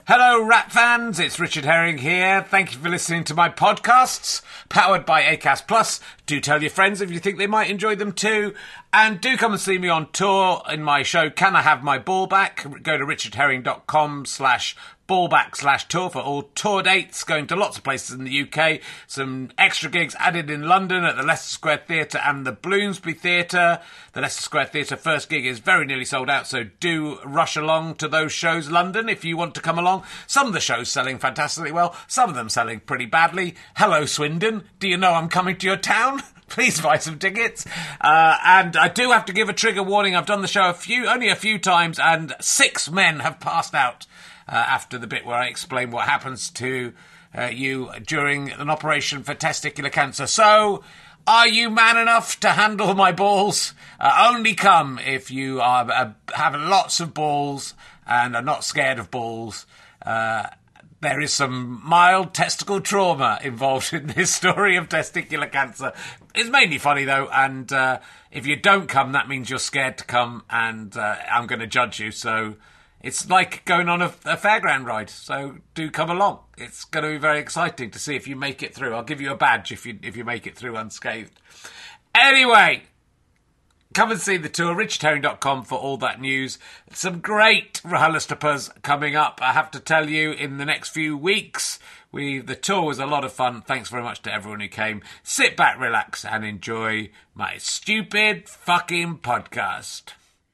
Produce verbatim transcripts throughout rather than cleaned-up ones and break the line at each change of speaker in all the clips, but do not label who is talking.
Hello, Rat fans. It's Richard Herring here. Thank you for listening to my podcasts, powered by Acast Plus. Do tell your friends if you think they might enjoy them too. And do come and see me on tour in my show, Can I Have My Ball Back? Go to richardherring.com slash ballback slash tour for all tour dates, going to lots of places in the U K. Some extra gigs added in London at the Leicester Square Theatre and the Bloomsbury Theatre. The Leicester Square Theatre first gig is very nearly sold out, so do rush along to those shows, London, if you want to come along. Some of the shows selling fantastically well, some of them selling pretty badly. Hello, Swindon. Do you know I'm coming to your town? Please buy some tickets. Uh, and I do have to give a trigger warning. I've done the show a few, only a few times, and six men have passed out uh, after the bit where I explain what happens to uh, you during an operation for testicular cancer. So, are you man enough to handle my balls? Uh, only come if you are uh, have lots of balls and are not scared of balls. Uh, There is some mild testicle trauma involved in this story of testicular cancer. It's mainly funny, though, and uh, if you don't come, that means you're scared to come, and uh, I'm going to judge you. So it's like going on a, a fairground ride, so do come along. It's going to be very exciting to see if you make it through. I'll give you a badge if you if you make it through unscathed. Anyway, come and see the tour, richard herring dot com for all that news. Some great RHLSTPs coming up, I have to tell you, in the next few weeks. We The tour was a lot of fun. Thanks very much to everyone who came. Sit back, relax, and enjoy my stupid fucking podcast.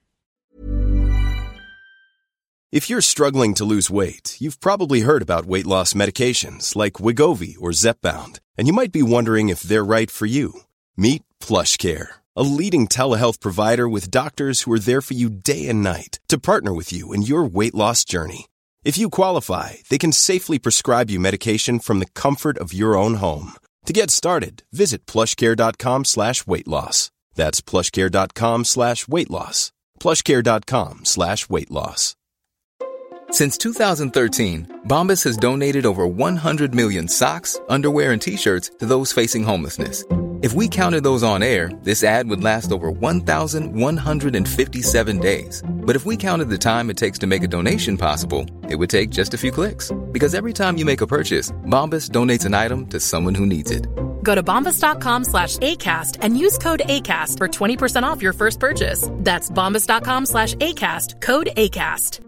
If you're struggling to lose weight, you've probably heard about weight loss medications like Wegovy or Zepbound, and you might be wondering if they're right for you. Meet PlushCare, a leading telehealth provider with doctors who are there for you day and night to partner with you in your weight loss journey. If you qualify, they can safely prescribe you medication from the comfort of your own home. To get started, visit plushcare.com slash weight loss. That's plushcare.com slash weight loss. plushcare.com slash weight loss.
Since two thousand thirteen, Bombas has donated over one hundred million socks, underwear, and T-shirts to those facing homelessness. If we counted those on air, this ad would last over one thousand one hundred fifty-seven days. But if we counted the time it takes to make a donation possible, it would take just a few clicks. Because every time you make a purchase, Bombas donates an item to someone who needs it.
Go to bombas.com slash ACAST and use code ACAST for twenty percent off your first purchase. That's bombas.com slash ACAST, code ACAST.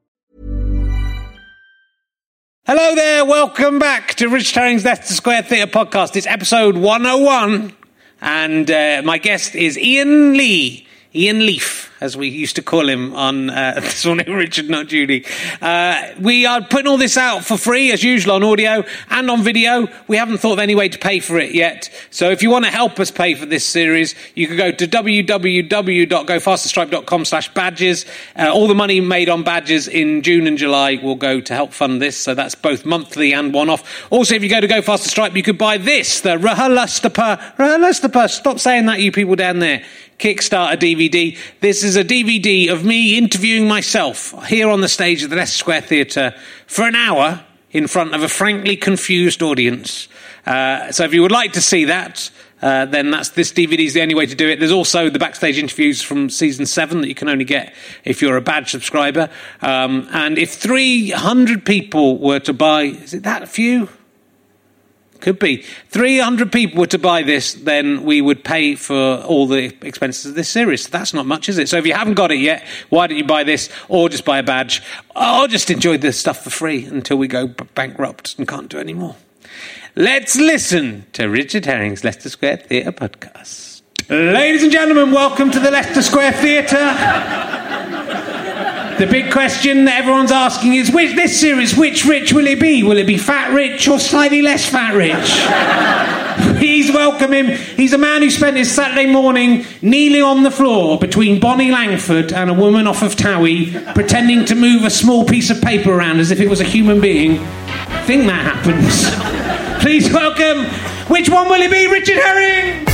Hello there, welcome back to Richard Herring's Leicester Square Theatre podcast. It's episode one oh one, and uh, my guest is Ian Lee, Ian Leaf, as we used to call him on uh, this morning, Richard Not Judy. Uh, we are putting all this out for free, as usual, on audio and on video. We haven't thought of any way to pay for it yet. So if you want to help us pay for this series, you can go to www.gofasterstripe.com slash badges. Uh, all the money made on badges in June and July will go to help fund this. So that's both monthly and one-off. Also, if you go to Go Faster Stripe, you could buy this, the RHLSTP. RHLSTP, stop saying that, you people down there. Kickstarter D V D. This is a D V D of me interviewing myself here on the stage of the Leicester Square Theatre for an hour in front of a frankly confused audience. Uh, so if you would like to see that, uh, then that's this D V D is the only way to do it. There's also the backstage interviews from season seven that you can only get if you're a badge subscriber. Um, and if three hundred people were to buy, is it that few? Could be. three hundred people were to buy this, then we would pay for all the expenses of this series. That's not much, is it? So if you haven't got it yet, why don't you buy this, or just buy a badge, or just enjoy this stuff for free until we go b- bankrupt and can't do any more. Let's listen to Richard Herring's Leicester Square Theatre podcast. Ladies and gentlemen, welcome to the Leicester Square Theatre. The big question that everyone's asking is, which this series, which Rich will it be? Will it be Fat Rich or slightly less Fat Rich? Please welcome him. He's a man who spent his Saturday morning kneeling on the floor between Bonnie Langford and a woman off of Towie, pretending to move a small piece of paper around as if it was a human being. I think that happens. Please welcome, which one will it be, Richard Herring?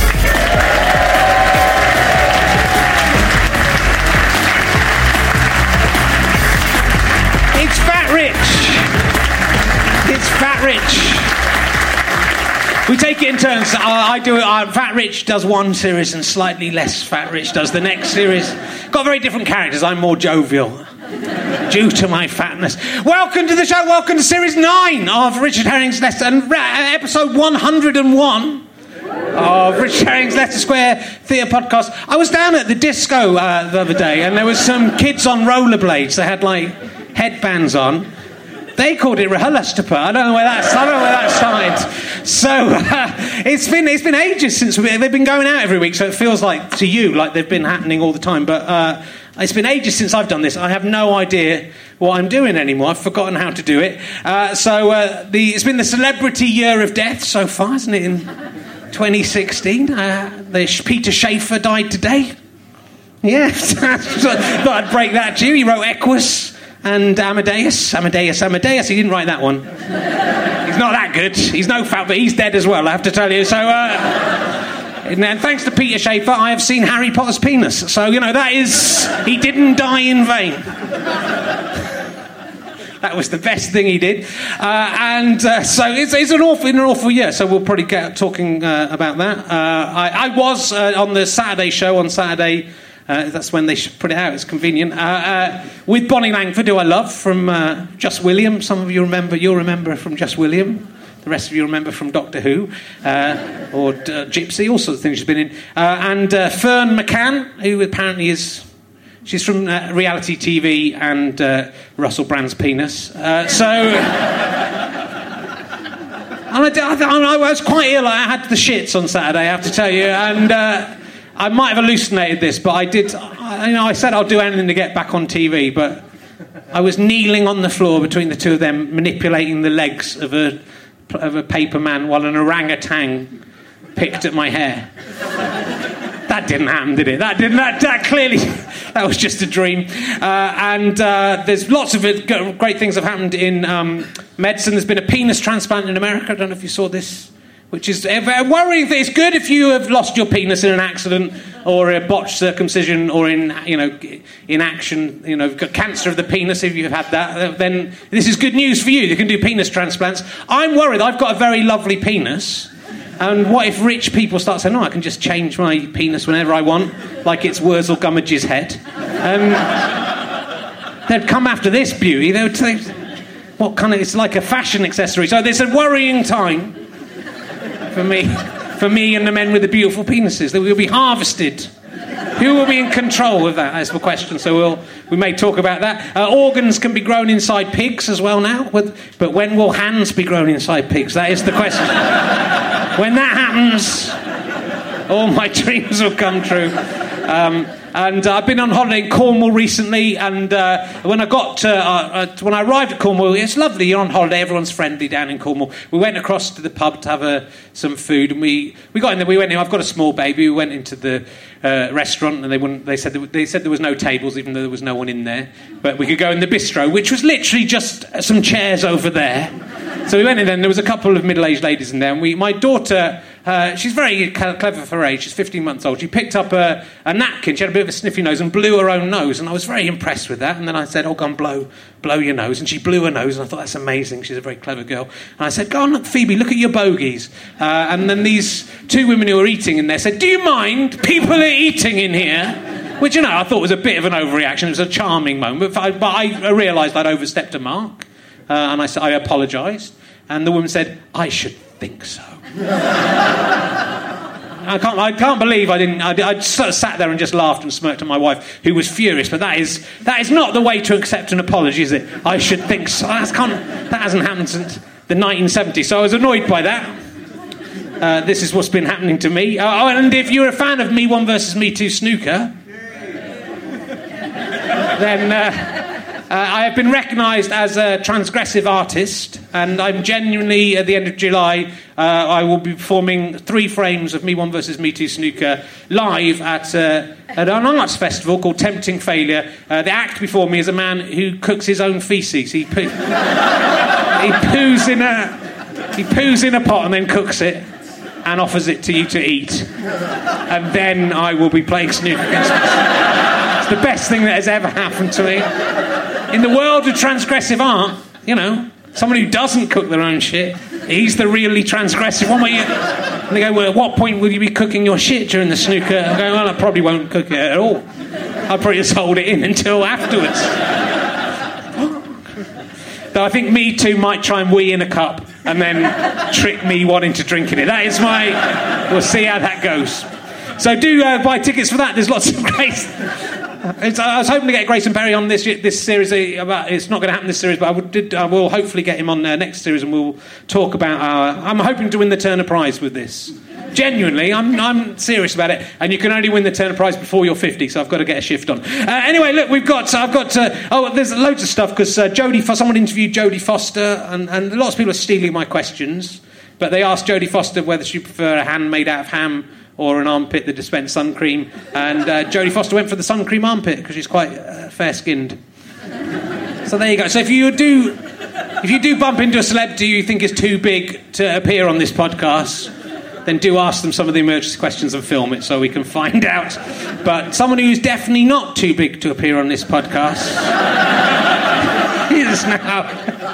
It's Fat Rich. It's Fat Rich. We take it in turns. Uh, I do it. Uh, Fat Rich does one series and slightly less Fat Rich does the next series. Got very different characters. I'm more jovial. Due to my fatness. Welcome to the show. Welcome to Series nine of Richard Herring's Leicester... and episode one hundred and one of Richard Herring's Leicester Square Theatre Podcast. I was down at the disco uh, the other day, and there was some kids on rollerblades. They had, like, headbands on. They called it RHLSTP. I don't know where that's. I don't know where that started. So uh, it's been it's been ages since we, they've been going out every week. So it feels like to you like they've been happening all the time. But uh, it's been ages since I've done this. I have no idea what I'm doing anymore. I've forgotten how to do it. Uh, so uh, the it's been the celebrity year of death so far, isn't it? In twenty sixteen, uh, the Peter Shaffer died today. Yeah, thought I'd break that to you. He wrote Equus. And Amadeus, Amadeus, Amadeus, he didn't write that one. He's not that good. He's no fat, but he's dead as well, I have to tell you. So, uh, and thanks to Peter Shaffer, I have seen Harry Potter's penis. So, you know, that is... He didn't die in vain. That was the best thing he did. Uh, and uh, so it's, it's an awful, an awful year, so we'll probably get talking uh, about that. Uh, I, I was uh, on the Saturday show on Saturday... Uh, that's when they should put it out. It's convenient. Uh, uh, with Bonnie Langford, who I love, from uh, Just William. Some of you remember. You'll remember from Just William. The rest of you remember from Doctor Who. Uh, or uh, Gypsy, all sorts of things she's been in. Uh, and uh, Fern McCann, who apparently is... She's from uh, reality T V and uh, Russell Brand's penis. Uh, so... and I, I, I was quite ill. I had the shits on Saturday, I have to tell you. And... Uh, I might have hallucinated this, but I did... I, you know, I said I'll do anything to get back on T V, but I was kneeling on the floor between the two of them, manipulating the legs of a, of a paper man while an orangutan picked at my hair. That didn't happen, did it? That didn't... That, that clearly... That was just a dream. Uh, and uh, there's lots of it, great things have happened in um, medicine. There's been a penis transplant in America. I don't know if you saw this... Which is a worrying thing. It's good if you have lost your penis in an accident or a botched circumcision or in, you know, in action, you know, got cancer of the penis. If you've had that, then this is good news for you. You can do penis transplants. I'm worried. I've got a very lovely penis. And what if rich people start saying, "No, I can just change my penis whenever I want, like it's Wurzel Gummidge's head"? And they'd come after this beauty. They would say, "What kind of? It's like a fashion accessory." So there's a worrying time. For me, for me and the men with the beautiful penises, that will be harvested. Who will be in control of that? That's the question. So we'll we may talk about that. Uh, organs can be grown inside pigs as well now. With, but when will hands be grown inside pigs? That is the question. When that happens, all my dreams will come true. Um, and uh, I've been on holiday in Cornwall recently, and uh, when I got uh, uh, when I arrived at Cornwall, it's lovely. You're on holiday, everyone's friendly down in Cornwall. We went across to the pub to have uh, some food, and we, we got in there. We went in. I've got a small baby. We went into the uh, restaurant, and they wouldn't. They said there, they said there was no tables, even though there was no one in there. But we could go in the bistro, which was literally just some chairs over there. So we went in there, and there was a couple of middle-aged ladies in there, and we, my daughter, uh, she's very clever for her age, she's fifteen months old, she picked up a, a napkin, she had a bit of a sniffy nose, and blew her own nose, and I was very impressed with that, and then I said, "Oh, go on, blow, blow your nose," and she blew her nose, and I thought, that's amazing, she's a very clever girl, and I said, "Go on, look, Phoebe, look at your bogies," uh, and then these two women who were eating in there said, "Do you mind, people are eating in here?" Which, you know, I thought was a bit of an overreaction, it was a charming moment, but I, but I realised I'd overstepped a mark, uh, and I, I apologised. And the woman said, "I should think so." I can't. I can't believe I didn't. I, I sort of sat there and just laughed and smirked at my wife, who was furious. But that is that is not the way to accept an apology, is it? I should think so. That's can't, that hasn't happened since the nineteen seventies. So I was annoyed by that. Uh, this is what's been happening to me. Uh, oh, and if you're a fan of Me One versus Me Two snooker, then. Uh, Uh, I have been recognised as a transgressive artist, and I'm genuinely, at the end of July, uh, I will be performing three frames of Me One versus Me Two snooker live at, uh, at an arts festival called Tempting Failure. Uh, the act before me is a man who cooks his own faeces. He, poo- he poos in a he poos in a pot and then cooks it and offers it to you to eat, and then I will be playing snooker against him. It's the best thing that has ever happened to me. In the world of transgressive art, you know, someone who doesn't cook their own shit, he's the really transgressive one. Where you, and they go, "Well, at what point will you be cooking your shit during the snooker?" I go, "Well, I probably won't cook it at all. I'll probably just hold it in until afterwards." Though I think Me Too might try and wee in a cup and then trick me wanting to drink in it. That is my... We'll see how that goes. So do uh, buy tickets for that. There's lots of great... It's, I was hoping to get Grayson Perry on this this series. About, it's not going to happen this series, but I, would, did, I will hopefully get him on uh, next series, and we'll talk about our... I'm hoping to win the Turner Prize with this. Genuinely, I'm I'm serious about it, and you can only win the Turner Prize before you're fifty, so I've got to get a shift on. Uh, anyway, look, we've got I've got uh, oh, there's loads of stuff because uh, Jodie Foster, someone interviewed Jodie Foster, and, and lots of people are stealing my questions, but they asked Jodie Foster whether she prefer a hand made out of ham or an armpit that dispensed sun cream, and uh, Jodie Foster went for the sun cream armpit because she's quite uh, fair skinned. So there you go. So if you do if you do bump into a celebrity you think is too big to appear on this podcast, then do ask them some of the emergency questions and film it so we can find out. But someone who's definitely not too big to appear on this podcast is now...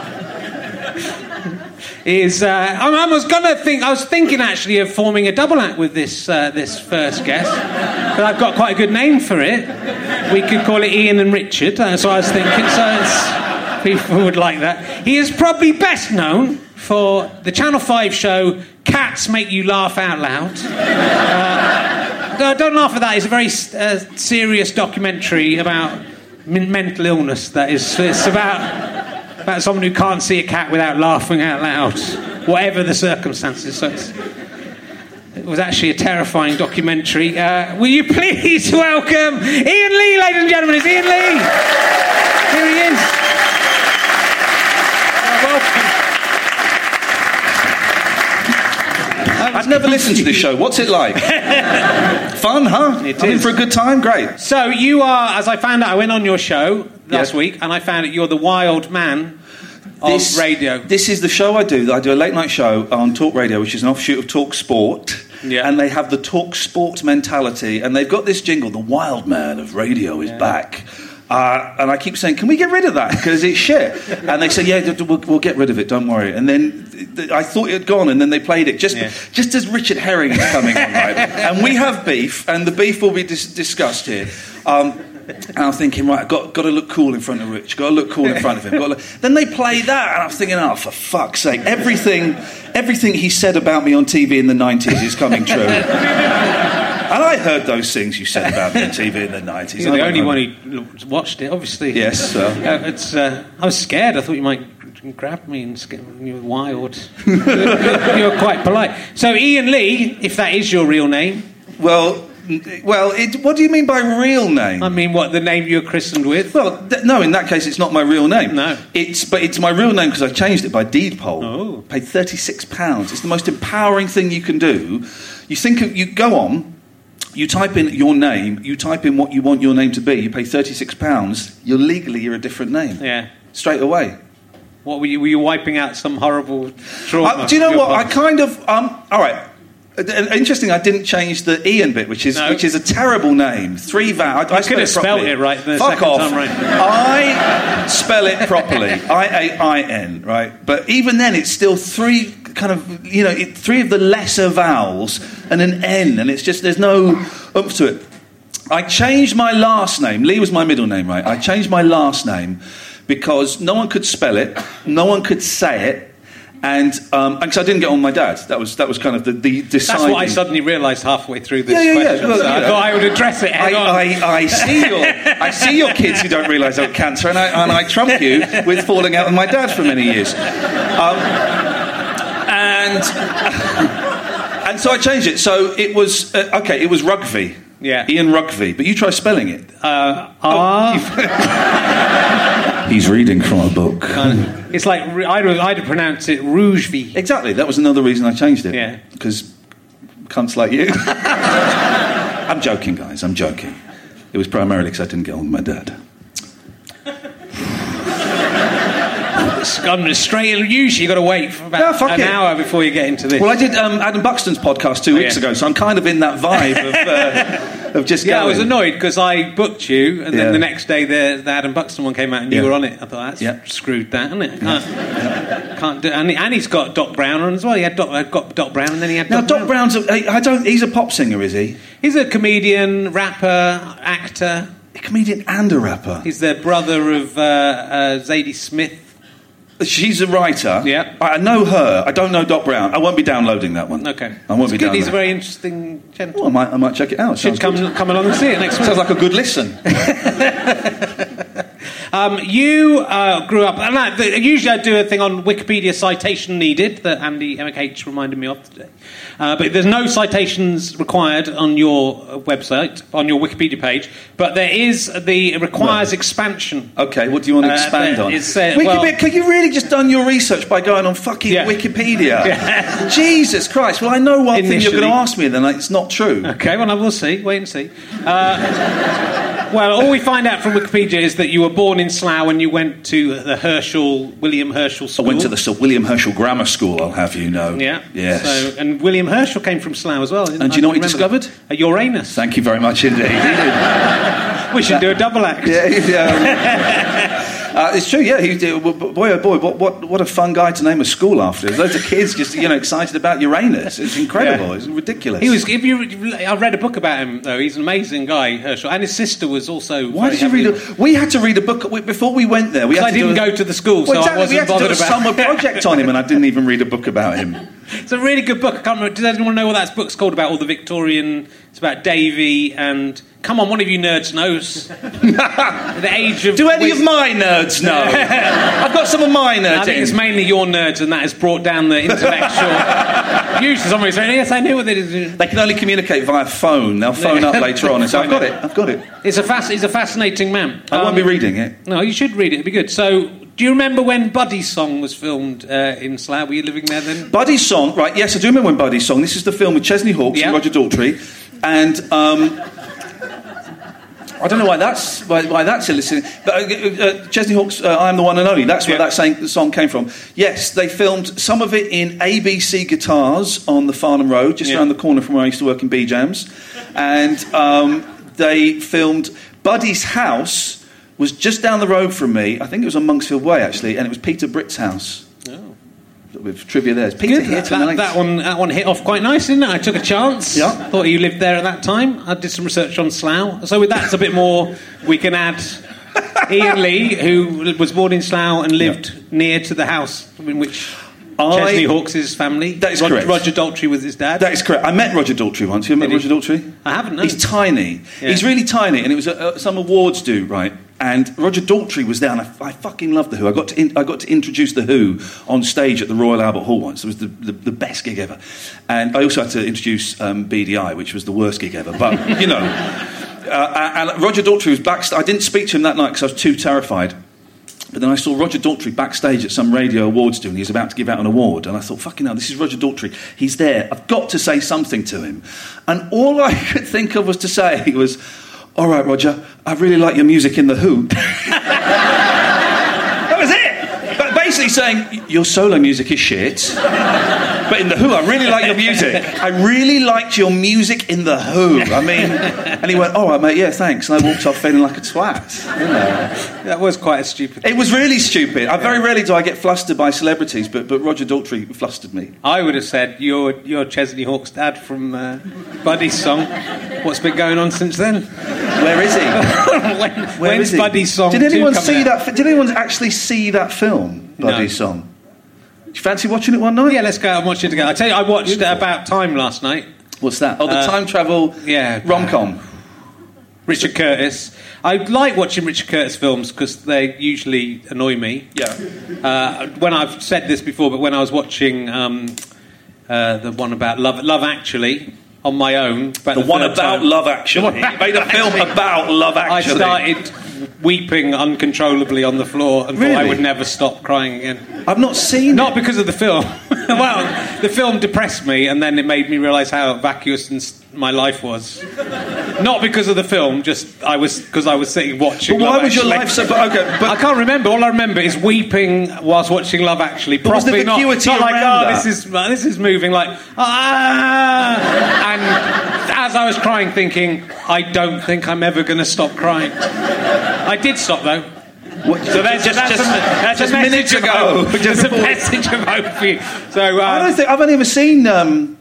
is uh, I, I was gonna think I was thinking actually of forming a double act with this uh, this first guest, but I've got quite a good name for it. We could call it Ian and Richard. That's what I was thinking. So it's, people would like that. He is probably best known for the Channel five show Cats Make You Laugh Out Loud. Uh, no, don't laugh at that. It's a very uh, serious documentary about m- mental illness. That is, it's about about someone who can't see a cat without laughing out loud, whatever the circumstances. So it's, it was actually a terrifying documentary. Uh, will you please welcome Ian Lee, ladies and gentlemen? It's Ian Lee. Here he is. Uh, welcome.
I've never listened to this show. What's it like? Fun, huh?
It
I'm in
is.
for a good time? Great.
So you are, as I found out, I went on your show last
Yes.
week, and I found out you're the wild man of
This,
radio.
This is the show I do. I do a late night show on Talk Radio, which is an offshoot of Talk Sport.
Yeah.
And they have the Talk Sport mentality, and they've got this jingle, the wild man of radio is
Yeah.
back. Uh, and I keep saying, can we get rid of that? Because it's shit. And they say, yeah, d- d- we'll, we'll get rid of it, don't worry. And then th- th- I thought it had gone, and then they played it just
Yeah.
just as Richard Herring is coming on, right? And we have beef, and the beef will be dis- discussed here. Um, and I'm thinking, right, I've got, got to look cool in front of Rich, got to look cool in front of him. Got to look... Then they play that, and I was thinking, oh, for fuck's sake, everything, everything he said about me on T V in the nineties is coming true. And I heard those things you said about me on T V in the nineties.
You're the
I
only
don't
one
know.
who watched it, obviously.
Yes, so.
Uh, it's. Uh, I was scared. I thought you might grab me and scare me. You were wild. you were quite polite. So Ian Lee, if that is your real name.
Well, well, it, what do you mean by real name?
I mean, what, the name you were christened with?
Well, th- no, in that case, it's not my real name.
No.
It's, but it's my real name because I changed it by deed poll.
Oh.
Paid thirty-six pounds. It's the most empowering thing you can do. You think, of, you go on, you type in your name, you type in what you want your name to be, you pay thirty-six pounds, you're legally, you're a different name.
Yeah.
Straight away.
What were you? Were you wiping out some horrible trauma?
Uh, do you know
Your
what? I
past?
kind of, um, all right. Uh, Interesting, I didn't change the Ian bit, which is
No.
which is a terrible name. Three vowels. I, I
could have
spell
spelled
properly.
it right the
Fuck
second
off.
time right.
I spell it properly. I A I N, right? But even then, it's still three kind of, you know, it, three of the lesser vowels and an N, and it's just, there's no oomph to it. I changed my last name. Lee was my middle name, right? I changed my last name because no one could spell it, no one could say it, and um, because I didn't get on my dad. That was that was kind of the, the deciding.
That's what I suddenly realised halfway through this
Yeah, yeah, yeah.
question.
Well,
so
you
I
know.
thought I would address it head
I,
on.
I, I see your I see your kids who don't realise they've got cancer, and I, and I trump you with falling out with my dad for many years. Um, and and so I changed it. So it was uh, okay. It was Rugby.
Yeah.
Ian Rugby. But you try spelling it.
Uh, ah.
He's reading from a book.
It's like, I'd, I'd pronounce it Rougevy.
Exactly. That was another reason I changed it.
Yeah.
Because cunts like you. I'm joking, guys. I'm joking. It was primarily because I didn't get on with my dad.
It's gone straight. Usually you've got to wait for about
Yeah, fuck
an
it.
hour before you get into this.
Well, I did um, Adam Buxton's podcast two
Oh,
weeks
yeah.
ago, so I'm kind of in that vibe of, uh, of just
yeah,
going.
I was annoyed because I booked you, and then
Yeah.
the next day the, the Adam Buxton one came out, and you
Yeah.
were on it. I thought that's
Yeah.
screwed, that, isn't it? Can't, can't do. And, and he's got Doc Brown on as well. He had Doc, uh, got Doc Brown, and then he had
Now,
Doc,
Doc
Brown.
Brown's a, I don't. He's a pop singer, is he?
He's a comedian, rapper, actor.
A comedian and a rapper.
He's the brother of uh, uh, Zadie Smith.
She's a writer.
Yeah.
I know her. I don't know Doc Brown. I won't be downloading that one.
Okay.
I won't
it's
be
good.
downloading.
He's a very interesting gentleman.
Well, I might, I might check it out.
Should come, come along and see it next week.
Sounds like a good listen.
Um, you uh, grew up, and I, the, usually I do a thing on Wikipedia citation needed that Andy M H reminded me of today. Uh, but there's no citations required on your website, on your Wikipedia page. But there is the it requires
well,
expansion.
Okay, what do you want to
Uh,
expand on?
it's, uh,
Wikipedia,
well-
can you really just done your research by going on fucking
Yeah.
Wikipedia?
Yeah.
Jesus Christ! Well, I know one thing you're
Initially.
going to ask me, then it's not true.
Okay, well, I will see. Wait and see. Uh, well, all we find out from Wikipedia is that you were born in Slough and you went to the Herschel, William Herschel
I
School.
went to the Sir William Herschel Grammar School. I'll have you know.
Yeah.
Yes.
So, and William Herschel came from Slough as well. Didn't
And do
I
you know what he
remember
discovered?
that? A Uranus.
Thank you very much indeed.
We should do a double act.
Yeah, yeah. Uh, it's true, yeah. He, uh, boy, oh boy, what, what, what a fun guy to name a school after. There's loads of kids just, you know, excited about Uranus. It's incredible.
Yeah.
It's ridiculous.
He was. If you, I read a book about him though. He's an amazing guy, Herschel, and his sister was also.
Why
very
did you read
heavily-
a... We had to read a book... We, before we went there, we had
I
to
didn't
do a,
go to the school,
well,
so I
exactly,
wasn't
we had to
bothered
do a
about
summer project on him, and I didn't even read a book about him.
It's a really good book. I can't remember. Does anyone know what that book's called about? All the Victorian. It's about Davy and. Come on, one of you nerds knows. The age of.
Do any
wis-
of my nerds know? I've got some of my nerds
I think
in.
it's mainly your nerds, and that has brought down the intellectual. Usually, somebody's saying, "Yes, I knew what it is."
They can only communicate via phone. They'll phone up later on and say, "I've got it. I've got it."
It's a fas- He's a fascinating man.
I won't
Um,
be reading it.
No, you should read it. It'd be good. So, do you remember when Buddy's Song was filmed uh, in Slough? Were you living there then?
Buddy's Song, right? Yes, I do remember when Buddy's Song. This is the film with Chesney Hawkes
Yeah.
and Roger Daltrey, and um, I don't know why that's why, why that's eliciting. But uh, uh, Chesney Hawkes, uh, "I Am the One and Only." That's where
Yeah.
that saying, the song came from. Yes, they filmed some of it in A B C Guitars on the Farnham Road, just
Yeah.
around the corner from where I used to work in B Jams, and um, they filmed Buddy's house. Was just down the road from me. I think it was on Monksfield Way, actually, and it was Peter Britt's house. Oh. With trivia there. It's Peter
Good.
here
That,
tonight.
that one, that one hit off quite nice, didn't it? I took a chance.
Yeah.
Thought you lived there at that time. I did some research on Slough. So with that, it's a bit more. We can add Ian Lee, who was born in Slough and lived
Yeah.
near to the house in which
I-
Chesney Hawkes' family.
That is
Rod-
correct.
Roger Daltrey was his dad.
That is correct. I met Roger Daltrey once. You ever met
Did
Roger
you?
Daltrey?
I haven't, no.
He's tiny.
Yeah.
He's really tiny, and it was uh, some awards due, right? And Roger Daltrey was there, and I, I fucking loved The Who. I got to in, I got to introduce The Who on stage at the Royal Albert Hall once. It was the, the, the best gig ever. And I also had to introduce um, B D I, which was the worst gig ever. But, you know... Uh, and Roger Daltrey was backstage. I didn't speak to him that night because I was too terrified. But then I saw Roger Daltrey backstage at some radio awards do, and he was about to give out an award. And I thought, fucking hell, this is Roger Daltrey. He's there. I've got to say something to him. And all I could think of was to say was, "All right, Roger, I really like your music in The Who." That was it. But basically saying, your solo music is shit. But in The Who, I really like your music. I really liked your music in The Who. I mean, and he went, "All right, mate, yeah, thanks." And I walked off feeling like a twat. You know.
That was quite a stupid.
It was really stupid. I very rarely do I get flustered by celebrities, but, but Roger Daltrey flustered me.
I would have said, you're, you're Chesney Hawkes' dad from uh, Buddy's Song. What's been going on since then?
Where is he?
when,
Where
when's
is he?
Buddy's Song
Did
two
anyone
coming
see
out?
that? fi- Did anyone actually see that film, Buddy's
No.
Song? Do you fancy watching it one night?
Yeah, let's go out and watch it together. I tell you, I watched uh, About Time last night.
What's that? Oh, the
Uh,
time travel
yeah.
rom-com.
Richard Curtis. I like watching Richard Curtis films because they usually annoy me.
Yeah.
Uh, when I've said this before, but when I was watching um, uh, the one about Love, Love Actually on my own, about
The,
the
one
third
about
time,
Love Actually.
The one-
He made a film about Love
I
Actually.
started weeping uncontrollably on the floor and thought I
Really?
would never stop crying again.
I've not seen
Not
it.
because of the film. Well, the film depressed me, and then it made me realise how vacuous and s- my life was. Not because of the film, just I was because I was sitting watching.
But why
Love
was your
Actually.
life so... But, okay,
I
but
can't remember. All I remember is weeping whilst watching Love Actually.
But was the
Properly, not,
vacuity
not like,
around
oh,
that?
this is this is moving, like ah. And as I was crying, thinking, I don't think I'm ever going to stop crying. I did stop though.
what,
So that's
just,
that's
just,
a, that's
just
a message
minutes
of
ago.
hope.
Just
Just a
before-
message of hope for you. So uh,
I don't think I've only ever seen um,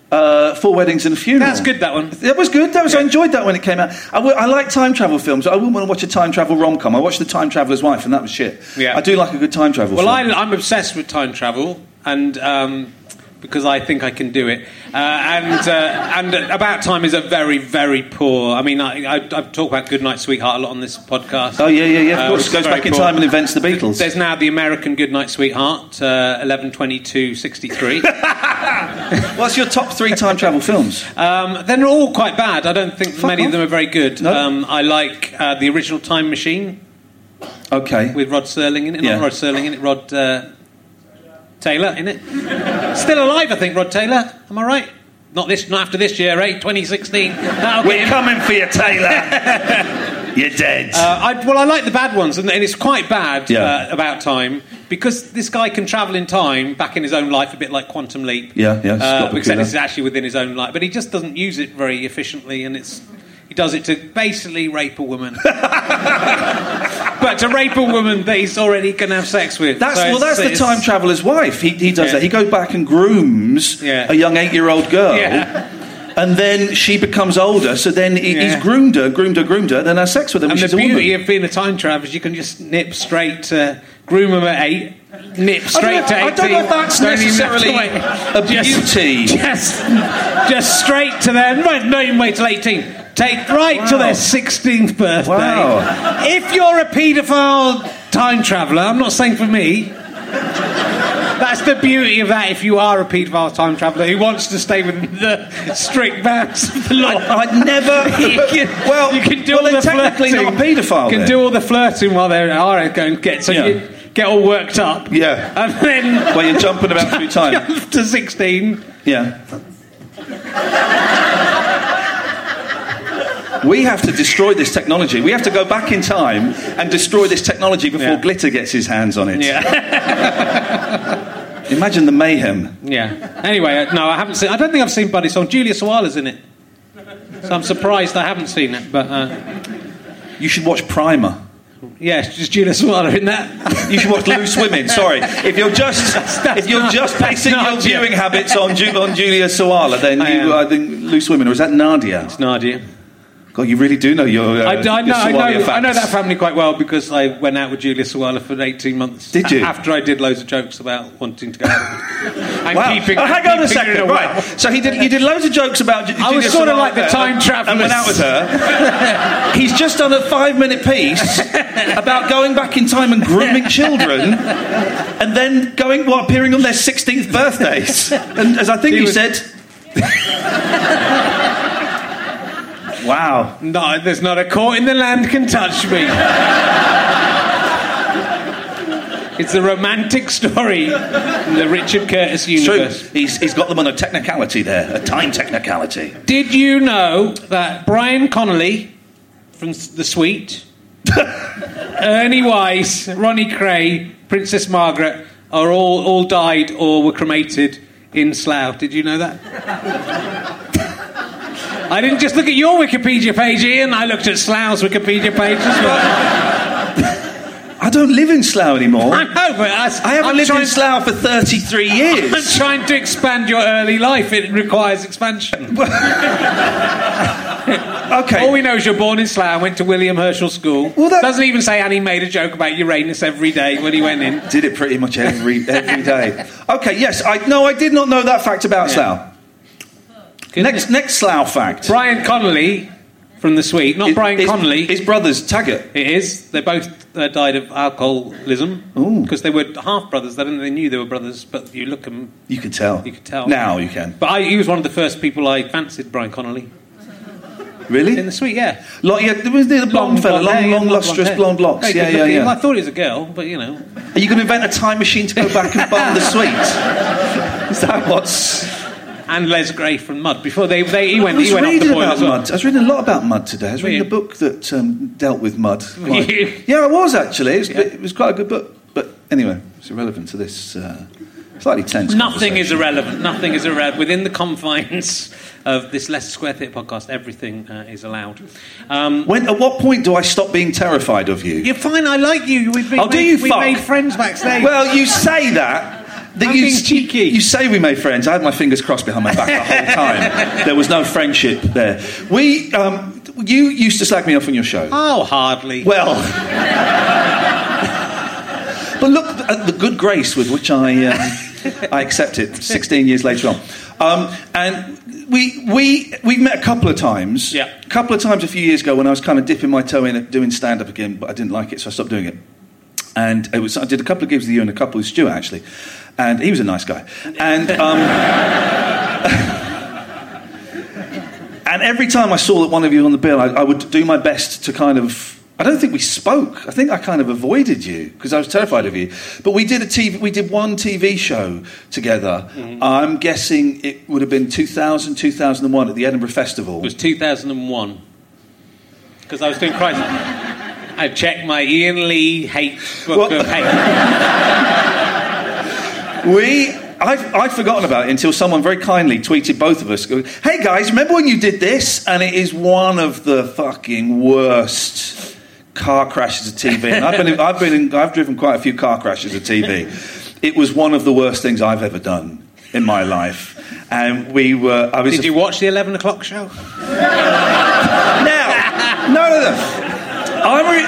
Uh, Four Weddings and a Funeral.
That's good, that one.
That was good. That was.
Yeah.
I enjoyed that when it came out. I, w- I like time travel films. I wouldn't want to watch a time travel rom-com. I watched The Time Traveller's Wife, and that was shit.
Yeah.
I do like a good time travel
Well,
film.
I, I'm obsessed with time travel, and um, because I think I can do it. Uh, and uh, and About Time is a very, very poor. I mean, I, I, I talk about Goodnight Sweetheart a lot on this podcast.
Oh yeah, yeah, yeah. Of
Uh,
course,
which
goes
is very
back in
poor.
time and invents the Beatles.
There's now the American Goodnight Sweetheart, uh, eleven twenty-two sixty-three.
What's your top three time travel films?
Um, they're all quite bad. I don't think
Fuck
many
off.
of them are very good.
No?
Um, I like uh, the original Time Machine
Okay.
with Rod Serling in it.
Yeah.
Not Rod Serling in it, Rod uh, Taylor in it. Still alive, I think, Rod Taylor. Am I right? Not this. Not after this year, eh? twenty sixteen. That'll get
We're
him.
coming for you, Taylor. You're dead.
Uh, I, well, I like the bad ones, and, and it's quite bad
Yeah.
uh, About Time, because this guy can travel in time back in his own life, a bit like Quantum Leap.
Yeah, yeah, Scott
Uh, except
Bakula.
this is actually within his own life, but he just doesn't use it very efficiently, and it's he does it to basically rape a woman. But to rape a woman that he's already going to have sex with.
That's
So
well.
it's-
That's the
it's-
time traveller's wife. He he does
Yeah.
that. He goes back and grooms
Yeah.
a young eight-year-old girl,
Yeah.
and then she becomes older. So then he, he's
Yeah.
groomed her, groomed her, groomed her, then has sex with her.
And
when
the
she's a
beauty
woman.
of being a time traveller is you can just nip straight to groom them at eight, nip straight
know-
to
I
eighteen.
don't know if that's
Don't even have to
necessarily
wait.
a
Just-
beauty.
Just, just straight to their. Wait, not even wait till eighteen. Take right to
Wow.
their sixteenth birthday.
Wow.
If you're a paedophile time traveller, I'm not saying for me. That's the beauty of that. If you are a paedophile time traveller who wants to stay within the strict bounds of the law,
I'd never.
you can,
well,
you can do
well,
all
they're
the
technically
flirting.
not a paedophile.
You can
then.
do all the flirting while they're are going to get so
Yeah.
you get all worked up.
Yeah.
and then
Well, you're jumping about through time.
jump to sixteen.
Yeah. We have to destroy this technology. We have to go back in time and destroy this technology before
Yeah.
Glitter gets his hands on it.
Yeah,
Imagine the mayhem.
yeah. Anyway, uh, no, I haven't seen. I don't think I've seen Buddy Song. Julia Sawala's in it, so I'm surprised I haven't seen it. But uh,
You should watch Primer.
yeah, it's just Julia Sawala in that.
You should watch Loose Women. Sorry, if you're just
that's
if you're
not-
just
that's
basing your
Nadia.
viewing habits on, Ju- on Julia Sawala, then
I
you,
am.
I think Loose Women, or is that Nadia?
Nadia.
God, you really do know your. Uh,
I, I know,
your
I
Sawalia
know, I know
facts.
that family quite well because I went out with Julia Sawala for eighteen months.
Did you?
After I did loads of jokes about wanting to go out and
Wow.
keeping.
Oh, hang on a
keeping her
second.
away.
Right. So he did. You did loads of jokes about. Ju-
I was
Julia
sort of
Sawala
like the
there
time travellers.
and went out with her. He's just done a five-minute piece about going back in time and grooming children, and then going what appearing on their sixteenth birthdays. And as I think
He
he,
was-
said. Wow.
No, there's not a court in the land can touch me. It's a romantic story in the Richard Curtis
True.
universe.
He's, he's got them on a technicality there, a time technicality.
Did you know that Brian Connolly from The Sweet, Ernie Wise, Ronnie Cray, Princess Margaret are all, all died or were cremated in Slough? Did you know that? I didn't just look at your Wikipedia page, Ian. I looked at Slough's Wikipedia page as well.
I don't live in Slough anymore.
I know, but I,
I haven't
I'm
lived
trying,
in Slough for thirty-three years.
I'm trying to expand your early life. It requires expansion.
Okay.
All we know is you're born in Slough, went to William Herschel School.
Well, that-
Doesn't even say Annie made a joke about Uranus every day when he went in.
Did it pretty much every every day. Okay, yes. I no, I did not know that fact about
Yeah.
Slough.
Goodness.
Next next Slough fact.
Brian Connolly from The Sweet, not
His-
Brian
his,
Connolly.
His brothers Taggart.
It is. They both uh, died of alcoholism
Ooh.
because they were half brothers. They didn't. They knew they were brothers, but you look them.
You could tell.
You could tell.
Now you can.
But I, he was one of the first people I fancied. Brian Connolly
Really?
in The Sweet, yeah.
Lo- yeah, there was the blonde fella, long,
hair, yeah,
long, lustrous
hair.
blonde locks.
Very
Yeah,
good
yeah,
looking.
yeah.
I thought it was a girl, but you know.
Are you going to invent a time machine to go back and bomb the Sweet? Is that what's?
And Les Gray from Mud. Before they, they he
I
went,
was
he went off the
reading
boil
about
as well.
mud. I was reading a lot about mud today. I was
Were
reading
you?
a book that um, dealt with mud.
Were
Quite-
you?
Yeah, I was actually. It was,
Yeah.
it was quite a good book. But anyway, it's irrelevant to this uh, slightly tense
Nothing is
conversation.
irrelevant. Nothing is irrelevant. Within the confines of this Leicester Square Theatre podcast, everything uh, is allowed. Um,
When, at what point do I stop being terrified of you?
you're fine. I like you. We've been
Oh, do
made,
you
we've
fuck?
made friends backstage.
Well, you say that, The,
I'm
you,
being cheeky.
You say we made friends. I had my fingers crossed behind my back the whole time. There was no friendship there. We, um, you used to slag me off on your show.
Oh, hardly.
Well, but look at the good grace with which I uh, I accept it. Sixteen years later on, um, and we we we met a couple of times.
Yeah,
a couple of times a few years ago when I was kind of dipping my toe in at doing stand up again, but I didn't like it, so I stopped doing it. And it was, I did a couple of gigs with you and a couple with Stuart, actually. And he was a nice guy. And um, and every time I saw that one of you on the bill, I, I would do my best to kind of... I don't think we spoke. I think I kind of avoided you because I was terrified of you. But we did a T V, we did one T V show together. Mm-hmm. I'm guessing it would have been two thousand, two thousand one at the Edinburgh Festival.
It was two thousand one. Because I was doing Christ... I checked my Ian Lee hate book well, of hate.
we, I've, I'd forgotten about it until someone very kindly tweeted both of us, going, "Hey guys, remember when you did this?" And it is one of the fucking worst car crashes of T V. And I've been, in, I've been, in, I've driven quite a few car crashes of T V. It was one of the worst things I've ever done in my life. And we were. I was
did you watch the eleven o'clock show?
Now, no, no, no. I'm re-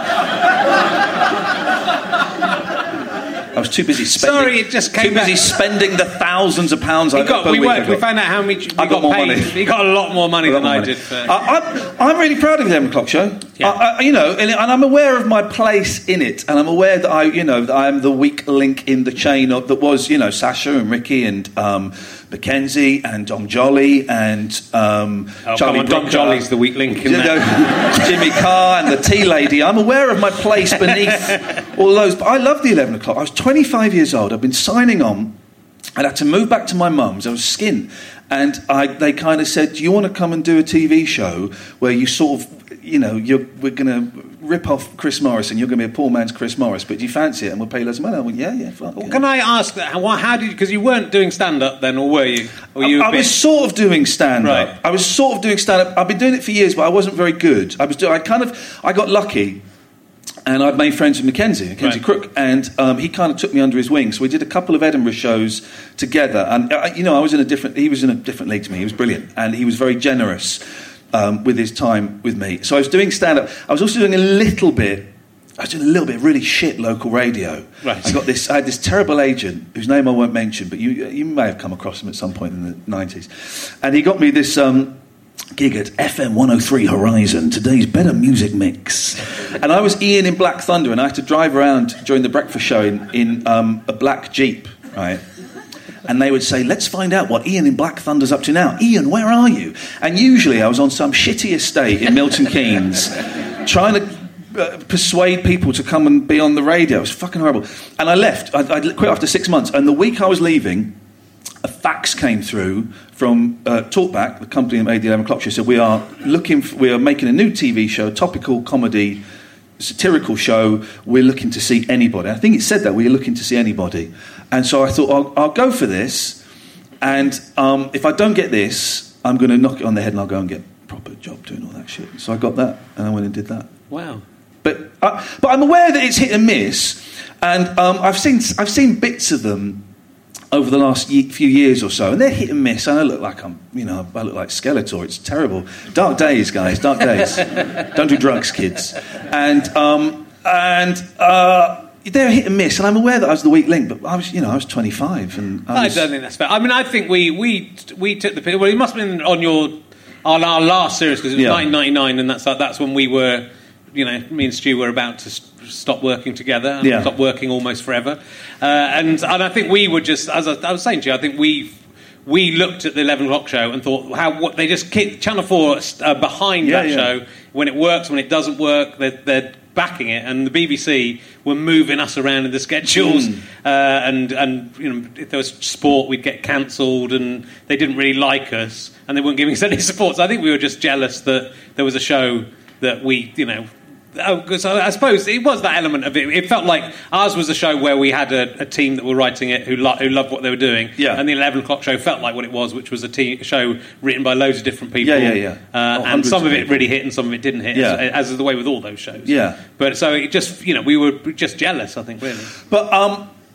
I was too busy spending.
Sorry, it just came
too busy
back.
spending the thousands of pounds I got.
got we
week
worked. We found out how much we
I got,
got
more
paid.
money.
He got a lot more money than
more
I
money.
did. For...
I, I'm, I'm really proud of the eleven o'clock show.
Yeah.
I, I, you know, and, and I'm aware of my place in it, and I'm aware that I, you know, that I am the weak link in the chain of, that was, you know, Sasha and Ricky and um, Mackenzie and Dom Jolly and um,
oh,
Charlie
on, Dom Jolly's the weak link in
you know, Jimmy Carr and the Tea Lady. I'm aware of my place beneath all those. But I love the eleven o'clock. I was twenty-five years old. I've been signing on. I had to move back to my mum's. I was skin. And I, they kind of said, "Do you want to come and do a T V show where you sort of, you know, you're, we're going to rip off Chris Morris and you're going to be a poor man's Chris Morris, but do you fancy it? And we'll pay loads of money." I went, "Yeah, yeah, fuck
well,
yeah."
Can I ask that? How, how did you? Because you weren't doing stand up then, or were you? Or you
I, I
bit...
was sort of doing stand up.
Right.
I was sort of doing stand up. I've been doing it for years, but I wasn't very good. I was. Do- I kind of. I got lucky. And I'd made friends with Mackenzie, Mackenzie
right.
Crook, and um, he kind of took me under his wing. So we did a couple of Edinburgh shows together. And, uh, you know, I was in a different... He was in a different league to me. He was brilliant. And he was very generous um, with his time with me. So I was doing stand-up. I was also doing a little bit... I was doing a little bit of really shit local radio.
Right.
I got this... I had this terrible agent, whose name I won't mention, but you you may have come across him at some point in the nineties. And he got me this... Um, gig at F M one oh three Horizon, today's better music mix. And I was Ian in Black Thunder, and I had to drive around during the breakfast show in, in um, a black Jeep, right? And they would say, "Let's find out what Ian in Black Thunder's up to now. Ian, where are you?" And usually I was on some shitty estate in Milton Keynes, trying to uh, persuade people to come and be on the radio. It was fucking horrible. And I left. I, I quit after six months. And the week I was leaving, a fax came through from uh, Talkback, the company that made the eleven o'clock show. Said, "We are looking, for, we are making a new T V show, a topical comedy, satirical show. We're looking to see anybody." I think it said that we're looking to see anybody. And so I thought, I'll, I'll go for this. And um, if I don't get this, I'm going to knock it on the head and I'll go and get a proper job doing all that shit. So I got that, and I went and did that.
Wow.
But uh, but I'm aware that it's hit and miss, and um, I've seen I've seen bits of them over the last ye- few years or so, and they're hit and miss. And I look like I'm, you know, I look like Skeletor. It's terrible. Dark days, guys. Dark days. Don't do drugs, kids. And um, and uh, they're hit and miss. And I'm aware that I was the weak link, but I was, you know, I was twenty-five, and I, was...
I don't think that's fair. I mean, I think we we we took the well. It must have been on your on our last series because it was
Yeah.
nineteen ninety-nine, and that's that's when we were, you know, me and Stu were about to stop working together and
yeah.
stop working almost forever. Uh, and and I think we were just, as I, I was saying to you, I think we we looked at the eleven o'clock show and thought how what they just keep Channel four uh, behind
yeah,
that
yeah.
show when it works, when it doesn't work, they're, they're backing it, and the B B C were moving us around in the schedules,
mm.
uh, and and you know if there was sport, we'd get cancelled, and they didn't really like us, and they weren't giving us any support. So I think we were just jealous that there was a show that we, you know. Oh, because I suppose it was that element of it. It felt like ours was a show where we had a, a team that were writing it who, lo- who loved what they were doing.
Yeah.
And the eleven o'clock show felt like what it was, which was a, team, a show written by loads of different people.
Yeah, yeah, yeah.
Uh,
oh,
and some of it
people.
really hit and some of it didn't hit,
Yeah.
as, as is the way with all those shows.
Yeah.
But so it just, you know, we were just jealous, I think, really.
But um,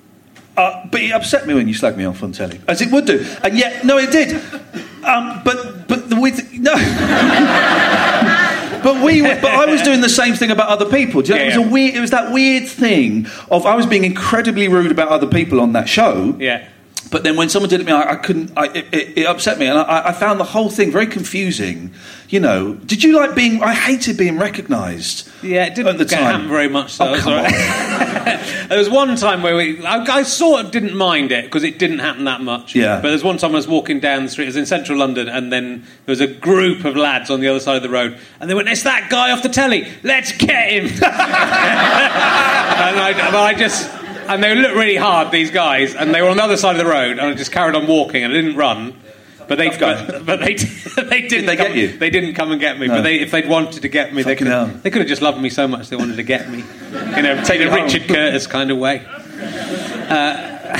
Uh, but it upset me when you slagged me off on telly, as it would do. And yet, no, it did. Um, but but the with no. But we, were, but I was doing the same thing about other people. Do you know,
Yeah,
it was
yeah.
a weird. It was that weird thing of I was being incredibly rude about other people on that show.
Yeah.
But then when someone did it to me, I, I couldn't. I, it, it, it upset me, and I, I found the whole thing very confusing. You know, did you like being? I hated being recognised.
Yeah, it didn't
at the
get
time.
happen very much. So
Oh,
it was
come
all right. There was one time where we, I, I sort of didn't mind it because it didn't happen that much.
Yeah.
But there's one time I was walking down the street. It was in central London, and then there was a group of lads on the other side of the road, and they went, "It's that guy off the telly. Let's get him." and I, but I just. And they looked really hard, these guys, and they were on the other side of the road, and I just carried on walking, and I didn't run. But they, but, but they, they didn't.
they
come,
get you?
They didn't come and get me.
No.
But they, if they'd wanted to get me, they
Fucking
could.
hell.
They could have just loved me so much they wanted to get me. You know, take the Richard Curtis kind of way. Uh,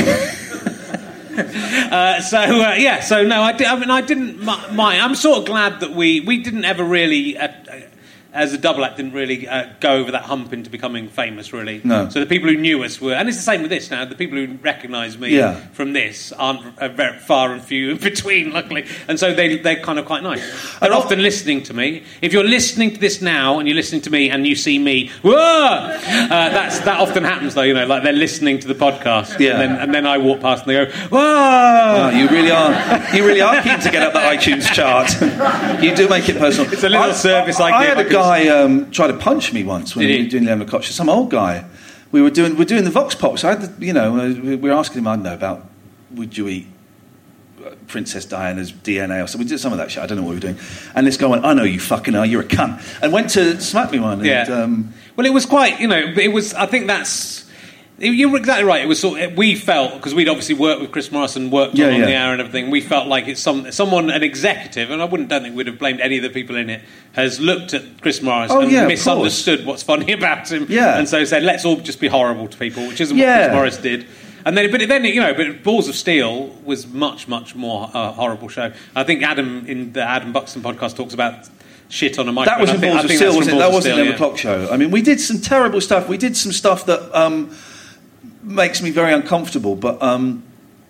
uh, so uh, yeah, so no, I, did, I mean, I didn't mi- mind. I'm sort of glad that we we didn't ever really. Uh, as a double act, didn't really uh, go over that hump into becoming famous, really.
No.
So the people who knew us were, and it's the same with this now, the people who recognise me
Yeah.
from this aren't uh, very far and few in between, luckily. And so they, they're kind of quite nice. They're
And
often listening to me. If you're listening to this now and you're listening to me and you see me, whoa! Uh, that's, that often happens, though, you know, like they're listening to the podcast.
Yeah.
And then, and then I walk past and they go, whoa!
Oh, you really are. You really are keen to get up the iTunes chart. You do make it personal.
It's a little service I
I
give,
had
I
a
can-
guy um, try to punch me once when
Did
we
he?
were doing the eleven o'clock show. Some old guy. We were doing we were doing the Vox Pops. I had the, you know we were asking him I don't know about would you eat Princess Diana's D N A or something. We did some of that shit. I don't know what we were doing. And this guy went, I know you fucking are. You're a cunt. And went to smack me one. And,
Yeah.
um,
Well, it was quite, you know, it was, I think that's, you were exactly right. It was sort of, we felt, because we'd obviously worked with Chris Morrison, worked
Yeah,
on, on
yeah.
the hour and everything, we felt like it's some someone, an executive, and I wouldn't, don't think we'd have blamed any of the people in it, has looked at Chris Morrison
Oh,
and
yeah, of
misunderstood what's funny about him.
Yeah.
And so said, let's all just be horrible to people, which isn't
Yeah.
what Chris Morris did. And then, but then, you know, but Balls of Steel was much, much more uh, horrible show. I think Adam, in the Adam Buxton podcast, talks about shit on a microphone.
that was
I
in
think-
Balls
I
of
think
Steel,
that's
wasn't
from
it? That
Balls of
wasn't
Steel,
an eleven
yeah.
o'clock show. I mean, we did some terrible stuff. We did some stuff that um, makes me very uncomfortable, but... Um,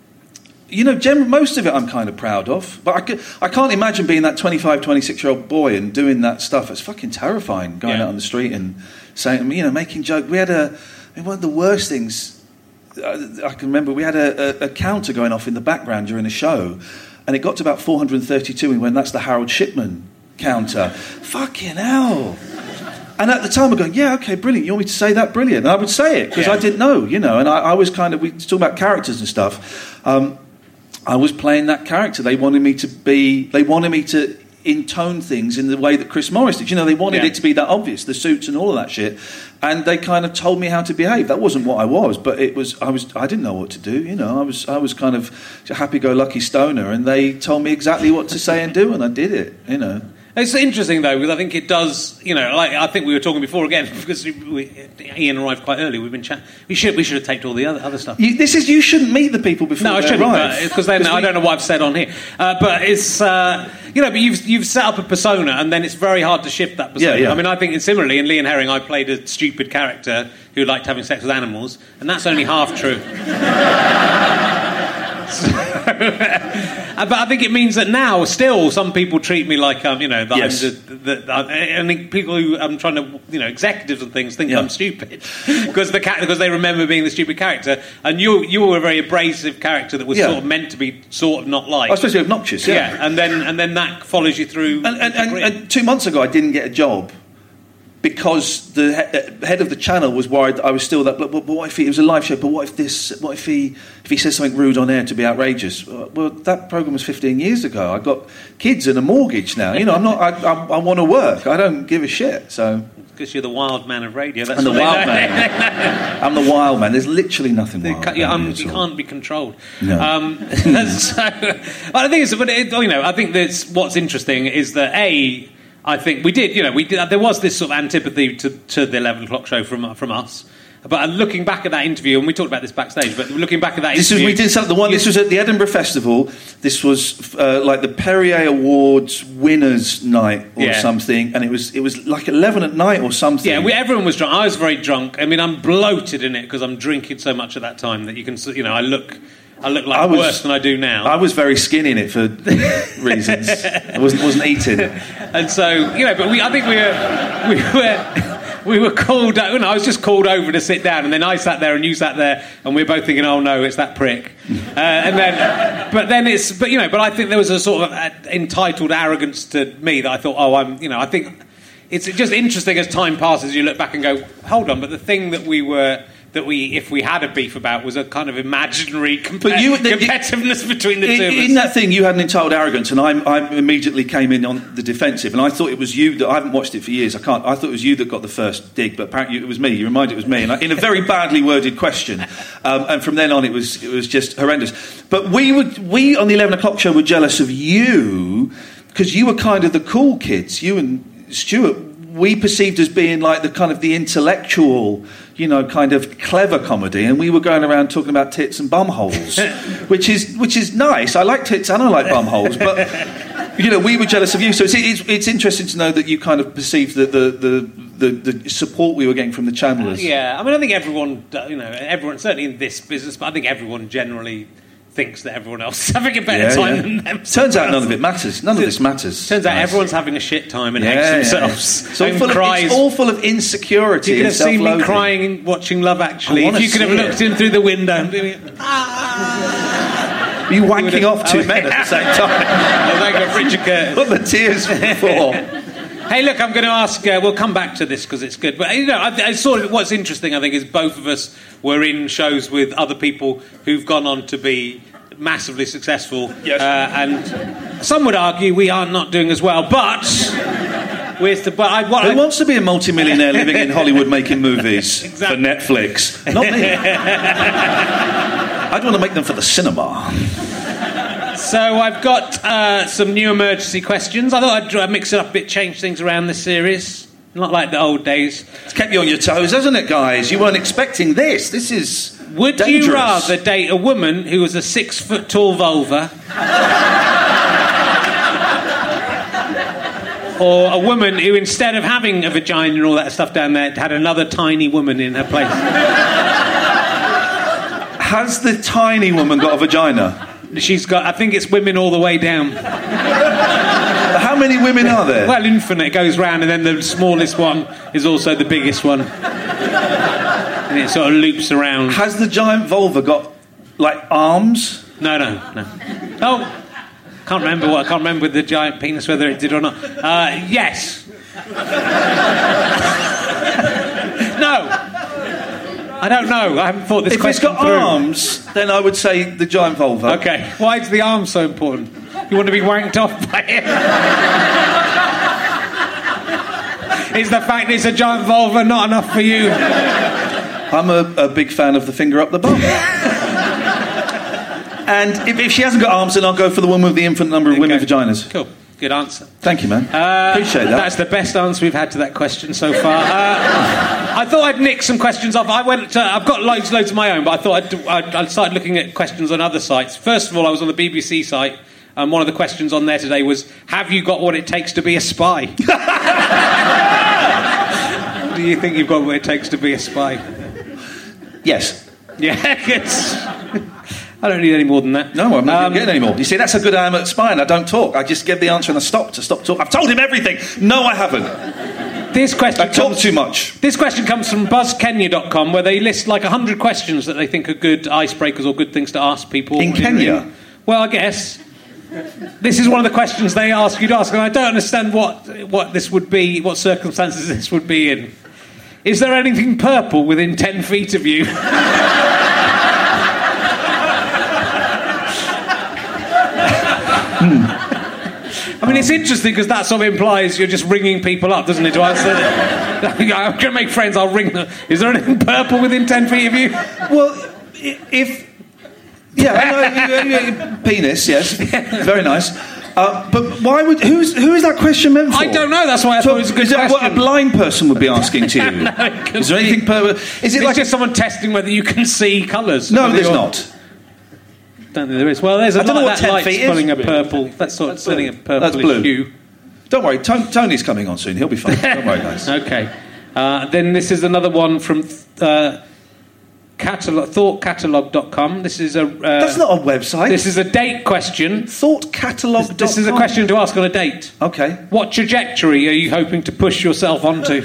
You know, gen- most of it I'm kind of proud of. But I, c- I can't imagine being that twenty-five, twenty-six-year-old boy and doing that stuff. It's fucking terrifying, going
Yeah.
out on the street and saying, you know, making jokes. We had a... I mean, one of the worst things I, I can remember, we had a, a, a counter going off in the background during a show, and it got to about four hundred thirty-two, and we went, that's the Harold Shipman counter. Fucking hell. And at the time, I'm going, yeah, okay, brilliant. You want me to say that? Brilliant. And I would say it, because
Yeah.
I didn't know, you know, and I, I was kind of... We talking about characters and stuff. Um, I was playing that character. They wanted me to be... They wanted me to intone things in the way that Chris Morris did. You know, they wanted
Yeah.
it to be that obvious, the suits and all of that shit. And they kind of told me how to behave. That wasn't what I was, but it was... I was. I didn't know what to do, you know. I was I was kind of a happy-go-lucky stoner, and they told me exactly what to say and do, and I did it, you know.
It's interesting though, because I think it does. You know, like I think we were talking before again, because we, we, Ian arrived quite early. We've been chatting. We should we should have taped all the other other stuff.
You, this is... You shouldn't meet the people before
No, I
they
shouldn't,
arrive.
because then I
we-
don't know what I've said on here. Uh, but it's uh, you know, but you've you've set up a persona, and then it's very hard to shift that persona.
Yeah, yeah.
I mean, I think it's similarly in Lee and Herring, I played a stupid character who liked having sex with animals, and that's only half true. Uh, but I think it means that now, still, some people treat me like um, you know, that
Yes.
I'm the, the, the, I think people who I'm trying to, you know, executives and things think
Yeah.
I'm stupid because the ca- because they remember being the stupid character, and you you were a very abrasive character that was
Yeah.
sort of meant to be sort of not like.
I was supposed to be obnoxious, yeah.
yeah, and then and then that follows you through.
And, and,
the
and,
career.
and two months ago, I didn't get a job because the he- head of the channel was worried that I was still that. But, but what if he, it was a live show? But what if this? What if he? If he says something rude on air to be outrageous? Uh, Well, that program was fifteen years ago. I've got kids and a mortgage now. You know, I'm not. I, I, I want to work. I don't give a shit. So.
Because you're the wild man of radio. That's
I'm the
what they
wild
know.
man. I'm the wild man. There's literally nothing
They
wild.
ca- yeah,
about
um,
me at
you
all.
can't be controlled.
No.
Um, so, but I think it's, but it, you know, I think that's what's interesting is that a, I think we did, you know, we did. There was this sort of antipathy to, to the eleven o'clock show from from us, But looking back at that interview, and we talked about this backstage, but looking back at that
this
interview...
Was, we did something, the one, this was at the Edinburgh Festival. This was uh, like the Perrier Awards winners' night or
Yeah.
something, and it was it was like eleven at night or something.
Yeah, we, everyone was drunk. I was very drunk. I mean, I'm bloated in it because I'm drinking so much at that time that you can, you know, I look... I look like
I was,
worse than I do now.
I was very skinny in it for reasons. I wasn't wasn't eating.
And so, you know, but we, I think we were, we were, we were called. You know, I was just called over to sit down, and then I sat there and you sat there, and we were both thinking, "Oh no, it's that prick." Uh, and then, but then it's, but you know, but I think there was a sort of uh, entitled arrogance to me that I thought, "Oh, I'm," you know, I think it's just interesting as time passes, you look back and go, "Hold on," but the thing that we were. That we, if we had a beef about, was a kind of imaginary comp-
but you, the,
competitiveness between the
in,
two of us.
In that thing, you had an entitled arrogance, and I, I immediately came in on the defensive, and I thought it was you that I haven't watched it for years. I can't. I thought it was you that got the first dig, but apparently it was me. You reminded it was me, and I, in a very badly worded question. Um, and from then on, it was it was just horrendous. But we would we on the eleven o'clock show were jealous of you because you were kind of the cool kids. You and Stuart, we perceived as being like the kind of the intellectual. You know, kind of clever comedy, and we were going around talking about tits and bum holes, which is which is nice. I like tits and I like bum holes, but you know, we were jealous of you. So it's it's, it's interesting to know that you kind of perceived the the, the the the support we were getting from the channelers.
Yeah, I mean, I think everyone, you know, everyone certainly in this business, but I think everyone generally thinks that everyone else is having a better
Yeah,
time
yeah.
than themselves.
Turns out none of it matters. None of this matters.
Turns out
Nice.
everyone's having a shit time and
Yeah,
hates
yeah, yeah.
themselves.
It's all,
and
full of,
cries.
it's all full of insecurity.
You could have
and
seen me
self-loathing.
crying watching Love Actually.
I
If
wanna
you could have
see
looked
it.
in through the window and doing it.
Were you wanking off two
Oh,
men at the same time?
I was like a Richard Curtis.
What the tears for?
Hey, look, I'm going to ask. Uh, we'll come back to this because it's good. But you know, I, I sort of what's interesting, I think, is both of us were in shows with other people who've gone on to be massively successful.
Yes.
Uh, and some would argue we are not doing as well. But with the but I, what
Who
I,
wants to be a multimillionaire living in Hollywood making movies
Exactly.
for Netflix? Not me. I'd want to make them for the cinema.
So I've got uh, some new emergency questions. I thought I'd uh, mix it up a bit, change things around this series. Not like the old days.
It's kept you on your toes, hasn't it, guys? You weren't expecting this. This is
Would
dangerous.
you rather date a woman who was a six-foot-tall vulva or a woman who, instead of having a vagina and all that stuff down there, had another tiny woman in her place?
Has the tiny woman got a vagina?
She's got, I think it's women all the way down.
How many women are there?
Well, infinite. It goes round, and then the smallest one is also the biggest one. And it sort of loops around.
Has the giant vulva got, like, arms?
No, no, no. Oh, can't remember what. I can't remember with the giant penis whether it did or not. Uh, yes. No. I don't know. I haven't thought this
If it's
question
got
through.
arms, then I would say the giant vulva.
Okay. Why is the arm so important? You want to be wanked off by it? Is the fact it's a giant vulva not enough for you?
I'm a, a big fan of the finger up the bum. And if, if she hasn't got arms, then I'll go for the one with the infinite number of women
Okay.
vaginas.
Cool. Good answer.
Thank you, man.
Uh,
Appreciate that.
That's the best answer we've had to that question so far. Uh, I thought I'd nick some questions off. I went. To, I've got loads, loads of my own, but I thought I'd, I'd, I'd started looking at questions on other sites. First of all, I was on the B B C site, and one of the questions on there today was, "Have you got what it takes to be a spy?" Do you think you've got what it takes to be a spy?
Yes.
Yeah, it's, I don't need any more than that.
No, I'm not
Um,
getting any more. You see, that's a good am at spying. I don't talk. I just give the answer and I stop to stop talking. I've told him everything. No, I haven't.
This question
I talk
comes,
too much.
This question comes from buzz kenya dot com, where they list like one hundred questions that they think are good icebreakers or good things to ask people.
In Kenya?
Well, I guess. This is one of the questions they ask you to ask, and I don't understand what, what this would be, what circumstances this would be in. Is there anything purple within ten feet of you?
Hmm.
I mean, it's interesting because that sort of implies you're just ringing people up, doesn't it? To answer that. I'm going to make friends, I'll ring them. Is there anything purple within ten feet of you?
Well, i- if... Yeah, I know, penis, yes. Very nice. Uh, but why would who's who is that question meant for?
I don't know. That's why I
so
thought it was a good
is that
question.
what a blind person would be asking to you?
no,
is there anything? Per- is it
it's
like
just someone testing whether you can see colours?
No, there's
you're...
not.
Don't think there is. Well, there's a
I don't
light,
know what
that
ten
light's
feet is.
pulling a purple. That's sort of pulling a purple
That's blue.
hue.
Don't worry, Tony, Tony's coming on soon. He'll be fine. Don't worry, guys.
Okay. Uh, then this is another one from uh, catalog, thought catalog dot com. This is a. Uh,
That's not a website.
This is a date question.
thought catalog dot com.
This, this is a question to ask on a date.
Okay.
What trajectory are you hoping to push yourself onto?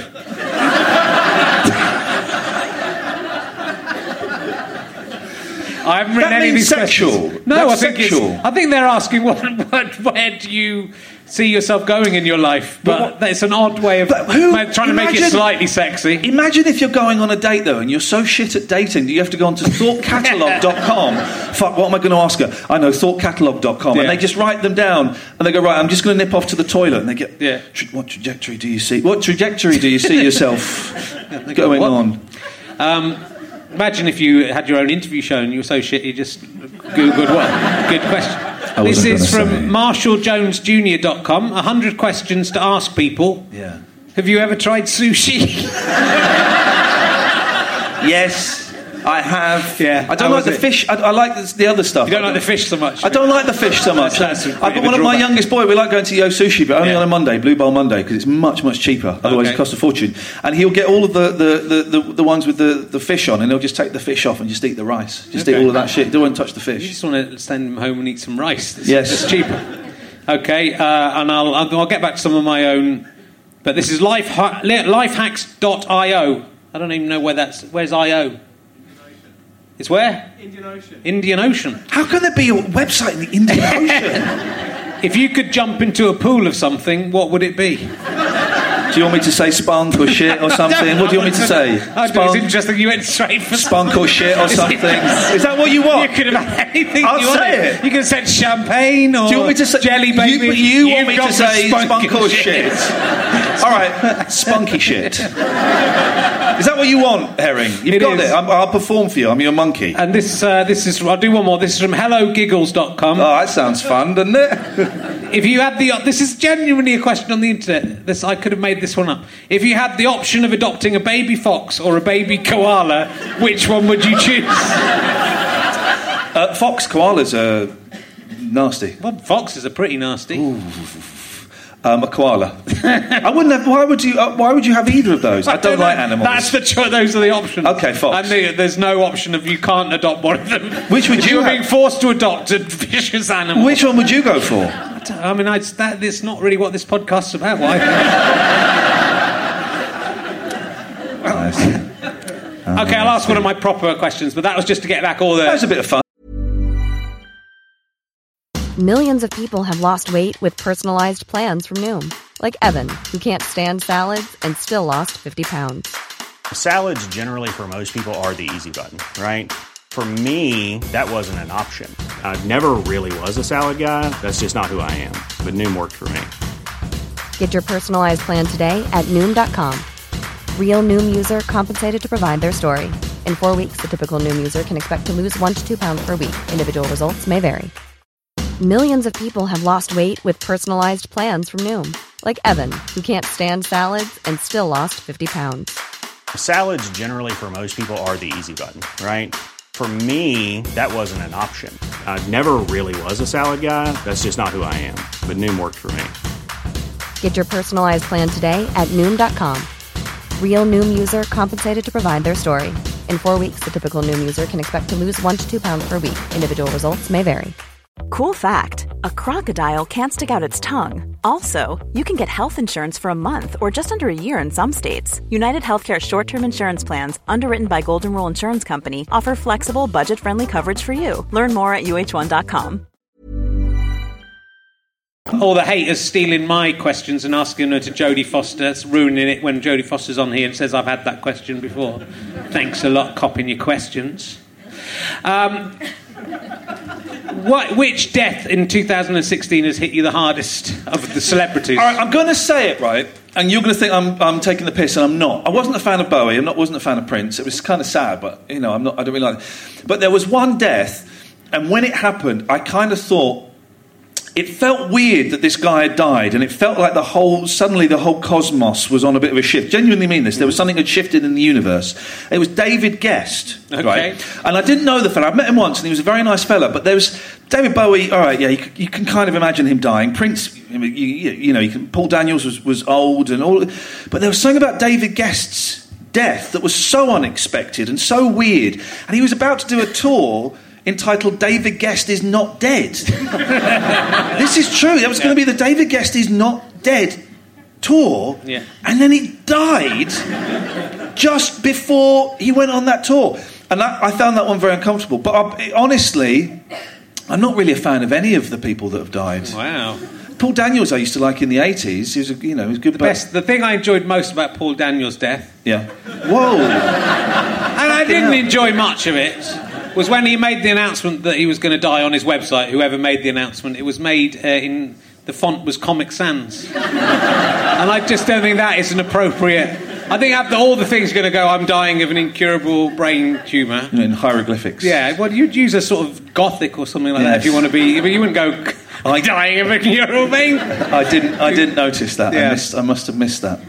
I haven't written
That
any of
means
these
sexual.
questions. No,
That's
I think
sexual.
it's. I think they're asking what, what, where do you see yourself going in your life? But,
But
it's an odd way of
But who-
ma- trying to make it
imagine-
slightly sexy.
Imagine if you're going on a date, though, and you're so shit at dating that you have to go onto thought catalog dot com. Fuck, what am I going to ask her? I know, thought catalog dot com.
Yeah.
And they just write them down. And they go, right, I'm just going to nip off to the toilet. And they get,
Yeah.
"Tra- what trajectory do you see? What trajectory do you see yourself
They go,
going
"What?"
on?
Um, imagine if you had your own interview show and you were so shit you just googled what? Good question.
I
This
wasn't
is
gonna
from
say.
Marshall Jones Junior dot com. A hundred questions to ask people.
Yeah.
Have you ever tried sushi?
Yes, I have.
Yeah.
I don't
How
like
was
the
it?
fish. I, I like the, the other stuff.
You don't
I
like the fish so much?
I don't like the fish so much.
That's a bit
I've
of
got
a
one of my
drawback.
youngest boy. We like going to Yo Sushi, but only
Yeah.
on a Monday, Blue Bowl Monday, because it's much much cheaper. Otherwise,
Okay.
it costs a fortune. And he'll get all of the the, the, the, the ones with the, the fish on, and he'll just take the fish off and just eat the rice. Just
Okay.
eat all of that shit. They won't touch the
You
fish.
just want to send them home and eat some rice. It's,
Yes.
it's cheaper. Okay, uh, and I'll, I'll I'll get back to some of my own. But this is life lifehacks dot io. I don't even know where that's. Where's I O? It's where?
Indian Ocean.
Indian Ocean.
How can there be a website in the Indian Ocean?
If you could jump into a pool of something, what would it be?
Do you want me to say spunk or shit or something? What do you want me to say?
I think it's interesting you went straight for
spunk or shit or something? Is that what you want?
You could have had anything
I'll
you
say
wanted.
it.
You could have said champagne or
Do you want me to say
jelly baby.
You, you want
You've
me
gone
to
for
say spunk or
shit.
shit? All right, spunky shit. Is that what you want, Herring? You've
It
got
is.
it. I'm, I'll perform for you. I'm your monkey.
And this, uh, this is. I'll do one more. This is from hello giggles dot com.
Oh, that sounds fun, doesn't it?
If you had the, this is genuinely a question on the internet. This I could have made this one up. If you had the option of adopting a baby fox or a baby koala, which one would you choose?
Uh, fox koalas are nasty.
Well, foxes are pretty nasty.
Um, a koala. I wouldn't have. Why would you? Uh, why would you have either of those? I don't
know.
like animals.
That's the cho- those are the options.
Okay, fox.
And the, there's no option of you can't adopt one of them.
Which would
if
you
you were
have?
being forced to adopt a vicious animal?
Which one would you go for?
I, don't- I mean, I, that, that's not really what this podcast's about. Why?
Nice.
Okay, I'll ask one of my proper questions, but that was just to get back all the.
That was a bit of fun.
Millions of people have lost weight with personalized plans from Noom. Like Evan, who can't stand salads and still lost fifty pounds.
Salads generally for most people are the easy button, right? For me, that wasn't an option. I never really was a salad guy. That's just not who I am. But Noom worked for me.
Get your personalized plan today at Noom dot com. Real Noom user compensated to provide their story. In four weeks, the typical Noom user can expect to lose one to two pounds per week. Individual results may vary. Millions of people have lost weight with personalized plans from Noom. Like Evan, who can't stand salads and still lost fifty pounds.
Salads generally for most people are the easy button, right? For me, that wasn't an option. I never really was a salad guy. That's just not who I am. But Noom worked for me.
Get your personalized plan today at Noom dot com. Real Noom user compensated to provide their story. In four weeks, the typical Noom user can expect to lose one to two pounds per week. Individual results may vary.
Cool fact, a crocodile can't stick out its tongue. Also, you can get health insurance for a month or just under a year in some states. United Healthcare short-term insurance plans, underwritten by Golden Rule Insurance Company, offer flexible, budget-friendly coverage for you. Learn more at U H one dot com.
All the haters stealing my questions and asking her to Jodie Foster. That's ruining it when Jodie Foster's on here and says, I've had that question before. Thanks a lot, copying your questions. Um, what, which death in two thousand sixteen has hit you the hardest of the celebrities?
All right, I'm going to say it, right? And you're going to think I'm, I'm taking the piss, and I'm not. I wasn't a fan of Bowie. I not, wasn't a fan of Prince. It was kind of sad, but, you know, I'm not, I don't really like it. But there was one death, and when it happened, I kind of thought, it felt weird that this guy had died, and it felt like the whole suddenly the whole cosmos was on a bit of a shift. Genuinely mean this. There was something had shifted in the universe. It was David Guest,
okay.
right? And I didn't know the fella. I've met him once, and he was a very nice fella. But there was David Bowie. All right, yeah, you, you can kind of imagine him dying. Prince, you, you, you know, you can, Paul Daniels was, was old and all. But there was something about David Guest's death that was so unexpected and so weird. And he was about to do a tour entitled David Guest is Not Dead. This is true. That was yeah. going to be the David Guest is Not Dead tour.
Yeah.
And then he died just before he went on that tour. And that, I found that one very uncomfortable. But I, honestly, I'm not really a fan of any of the people that have died.
Wow.
Paul Daniels I used to like in the eighties. He was, a, you know, he was good.
The best. The thing I enjoyed most about Paul Daniels' death.
Yeah. Whoa.
And I didn't enjoy much of it. Was when he made the announcement that he was going to die on his website. Whoever made the announcement, it was made uh, in the font was Comic Sans, and I just don't think that is an appropriate. I think after all the things are going to go, I'm dying of an incurable brain tumour
in hieroglyphics.
Yeah, well, you'd use a sort of Gothic or something like
yes.
that if you want to be. But you wouldn't go. I'm dying of an incurable brain.
I didn't. I didn't notice that. Yeah. I, missed, I must have missed that.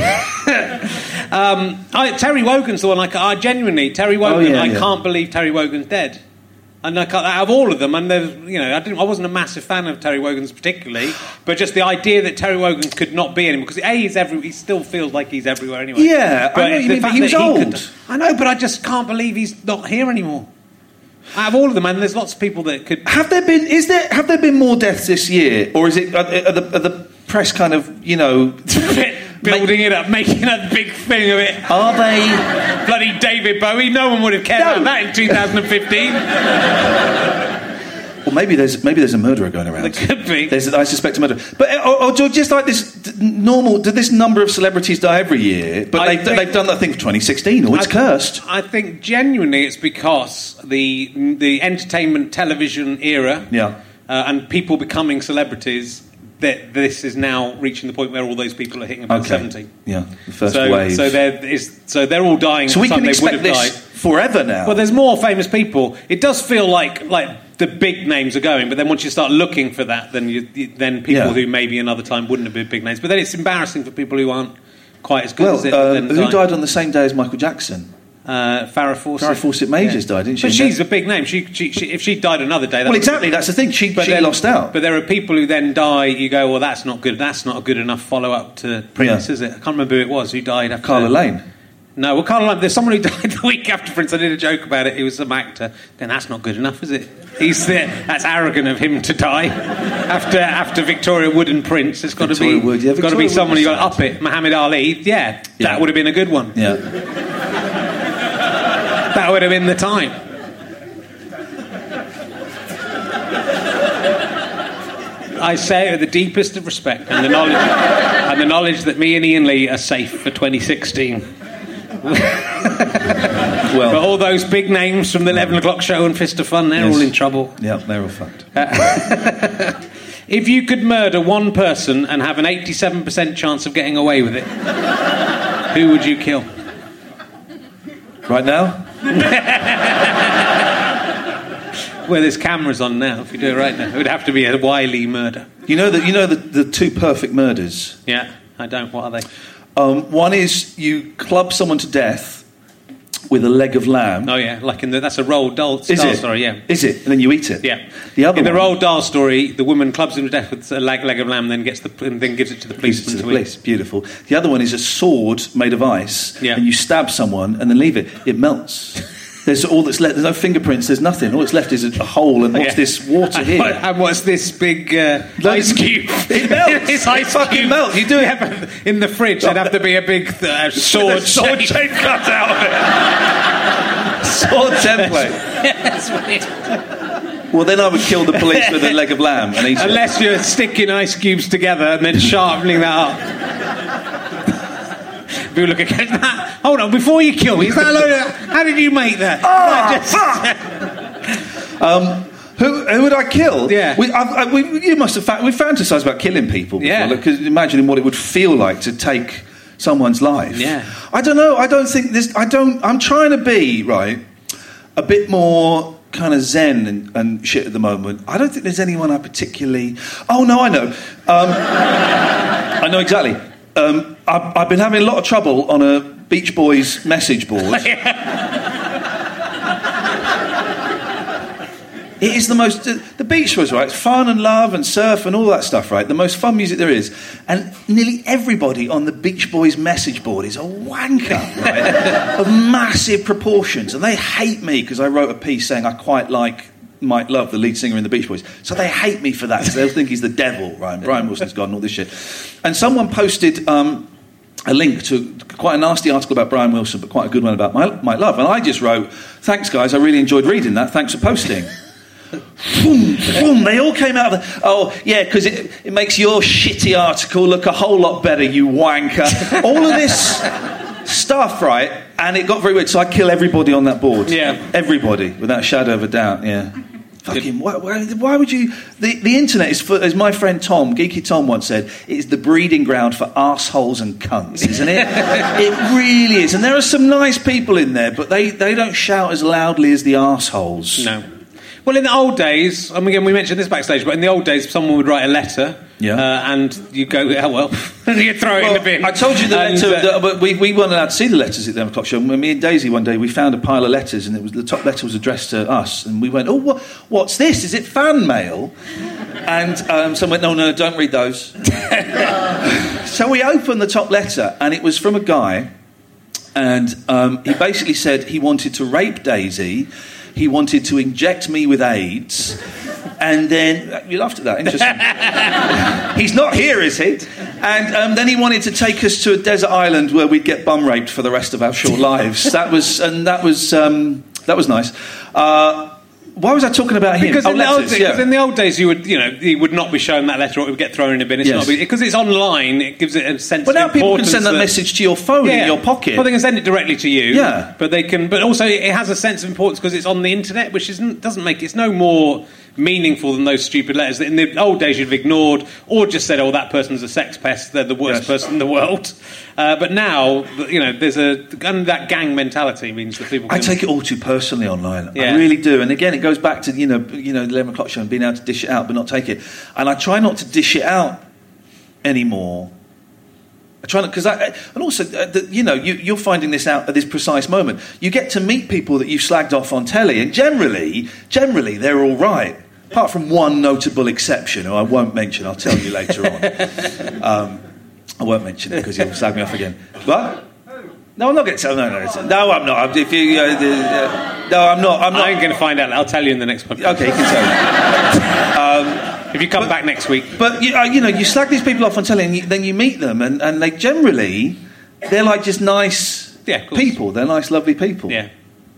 um, I, Terry Wogan's the one. Like, I genuinely, Terry Wogan.
Oh, yeah,
I
yeah.
can't believe Terry Wogan's dead. And I can't, out of all of them, and there's, you know, I didn't. I wasn't a massive fan of Terry Wogan's particularly, but just the idea that Terry Wogan could not be anymore because a he's every. He still feels like he's everywhere anyway.
Yeah,
but
I know what you mean. But he was
he
old.
Could, I know, but I just can't believe he's not here anymore. Out of all of them, and there's lots of people that could.
Have there been? Is there? Have there been more deaths this year, or is it? Are, are, the, are the press kind of, you know,
building it up, making a big thing of it?
Are they?
Bloody David Bowie! No one would have cared
No.
about that in two thousand fifteen.
Well, maybe there's maybe there's a murderer going around.
There could be.
There's, I suspect a murderer. But or, or just like this d- normal, did this number of celebrities die every year? But
I
they,
think-
they've done that thing for twenty sixteen. Oh, it's
I,
cursed.
I think genuinely it's because the the entertainment television era
Yeah.
uh, and people becoming celebrities, that this is now reaching the point where all those people are hitting about
Okay.
seventy.
Yeah, the first
So,
wave.
so there is so they're all dying.
So
at
we
the time
can
they would
expect
have
this
died.
forever now.
Well, there's more famous people. It does feel like like the big names are going, but then once you start looking for that, then you, you then people
Yeah.
who maybe another time wouldn't have been big names. But then it's embarrassing for people who aren't quite as good
well,
as it.
uh,
then
who
die.
died on the same day as Michael Jackson?
Uh, Farrah Fawcett.
Farrah Fawcett Majors died, didn't she?
But she's a big name. She, she, she, if she died another day... That
Well,
would
exactly,
be,
that's the thing. She,
but
she
then-
lost out.
But there are people who then die, you go, well, that's not good. That's not a good enough follow-up to Prince,
Yeah.
is it? I can't remember who it was who died after...
Carla Lane.
No, well, Carla Lane, there's someone who died the week after Prince. I did a joke about it. He was some actor. Then that's not good enough, is it? He's there. That's arrogant of him to die after after Victoria Wood and Prince. It's got to
Victoria
be
Wood, yeah,
got to
Victoria
be someone
Wood
who
was
got up it. Muhammad Ali, yeah,
Yeah.
that would have been a good one.
Yeah.
That would have been the time. I say it with the deepest of respect and the knowledge and the knowledge that me and Ian Lee are safe for twenty sixteen.
Well,
But all those big names from the eleven o'clock show and Fist of Fun, they're
Yes.
all in trouble.
yeah, they're all fucked.
If you could murder one person and have an eighty-seven percent chance of getting away with it, who would you kill?
Right now?
Well, there's cameras on now. If you do it right now, it would have to be a wily murder.
You know that you know the, the two perfect murders.
Yeah, I don't. What are they?
Um, one is you club someone to death with a leg of lamb.
Oh yeah, like in the that's a Roald Dahl
Is
Dahl
it?
story. Yeah,
Is it? And then you eat it.
yeah.
The other
in the
one,
Roald Dahl story, the woman clubs him to death with a leg, leg of lamb, then gets the and then gives it to the
gives it
policeman
to the
to eat.
police. Beautiful. The other one is a sword made of ice,
Yeah.
and you stab someone and then leave it. It melts. There's all that's left. There's no fingerprints. There's nothing. All that's left is a, a hole. And what's
Yeah.
this water
And
here?
what- And what's this big uh,
That-
ice cube?
It melts.
This
It
ice
fucking
cube.
melts. You do it.
Yeah, but in the fridge, there'd have to be a big uh, sword,
sword
shape.
shape cut out of it. Sword template.
That's weird.
Well, then I would kill the police with a leg of lamb and eat it.
Unless you're sticking ice cubes together and then sharpening that up. People look at that. Hold on, before you kill me, is that a load of, how did you make that?
Oh,
Just-
Um, who, who would I kill?
Yeah.
we, I, I, we, you must have fa- we fantasised about killing people. Before,
Yeah.
because imagining what it would feel like to take someone's life.
Yeah.
I don't know. I don't think this. I don't. I'm trying to be right a bit more kind of zen and, and shit at the moment. I don't think there's anyone I particularly... Oh, no, I know. Um, I know exactly. Um, I've, I've been having a lot of trouble on a Beach Boys message board. It is the most... The Beach Boys, right? It's fun and love and surf and all that stuff, right? The most fun music there is. And nearly everybody on the Beach Boys message board is a wanker, right? Of massive proportions. And they hate me because I wrote a piece saying I quite like Mike Love, the lead singer in the Beach Boys. So they hate me for that because they'll think he's the devil, right? And Brian Wilson's God and all this shit. And someone posted... Um, a link to quite a nasty article about Brian Wilson, but quite a good one about Mike Love. And I just wrote, thanks, guys, I really enjoyed reading that. Thanks for posting. Boom, boom, they all came out of the... Oh, yeah, because it, it makes your shitty article look a whole lot better, you wanker. All of this stuff, right? And it got very weird, so I kill everybody on that board.
Yeah.
Everybody, without a shadow of a doubt, yeah. Fucking, why, why, why would you... The, the internet is, for, as my friend Tom, Geeky Tom once said, it's the breeding ground for arseholes and cunts, isn't it? It really is. And there are some nice people in there, but they, they don't shout as loudly as the arseholes.
No. Well, in the old days, I mean, again, we mentioned this backstage, but in the old days, someone would write a letter,
yeah.
uh, and you go, oh, well, you throw it
well,
in the bin.
I told you the
and,
letter,
uh,
the, but we, we weren't allowed to see the letters at the eleven o'clock show. When me and Daisy one day, we found a pile of letters, and it was the top letter was addressed to us, and we went, oh, what, what's this? Is it fan mail? And um, someone went, no, no, don't read those. So we opened the top letter, and it was from a guy, and um, he basically said he wanted to rape Daisy. He wanted to inject me with AIDS, and then... You laughed at that, interesting. He's not here, is he? And um, then he wanted to take us to a desert island where we'd get bum raped for the rest of our short lives. That was... And that was... Um, that was nice. Uh... Why was I talking about him?
Because,
oh,
in, the
letters,
old,
yeah.
because in the old days, you would, you know, you would not be shown that letter, or it would get thrown in a bin. It's
yes.
not because it's online. It gives it a sense.
Well,
of
now people can
importance
send that,
that
message to your phone
yeah,
in your pocket.
Well, they can send it directly to you.
Yeah,
but they can. But also, it has a sense of importance because it's on the internet, which isn't doesn't make it's no more meaningful than those stupid letters that in the old days you'd have ignored or just said, "Oh, that person's a sex pest. They're the worst
yes.
person in the world." Uh, but now, you know, there's a and that gang mentality means that people. Can,
I take it all too personally online.
Yeah.
I really do. And again, it goes back to you know, you know, the eleven o'clock show and being able to dish it out, but not take it. And I try not to dish it out anymore. I try not because I and also uh, the, you know you, you're finding this out at this precise moment. You get to meet people that you've slagged off on telly, and generally, generally they're all right. Apart from one notable exception, who I won't mention. I'll tell you later on. Um, I won't mention it because he'll slag me off again. What? No, I'm not going to tell. No, no, no, no I'm not. If you, uh, uh, no, I'm not. I'm not.
I'm going to find out. I'll tell you in the next podcast.
Okay, you can tell me. Um,
if you come
but,
back next week.
But you, uh, you know, you slag these people off on telly, and you, then you meet them, and, and they generally they're like just nice
yeah,
people. They're nice, lovely people.
Yeah.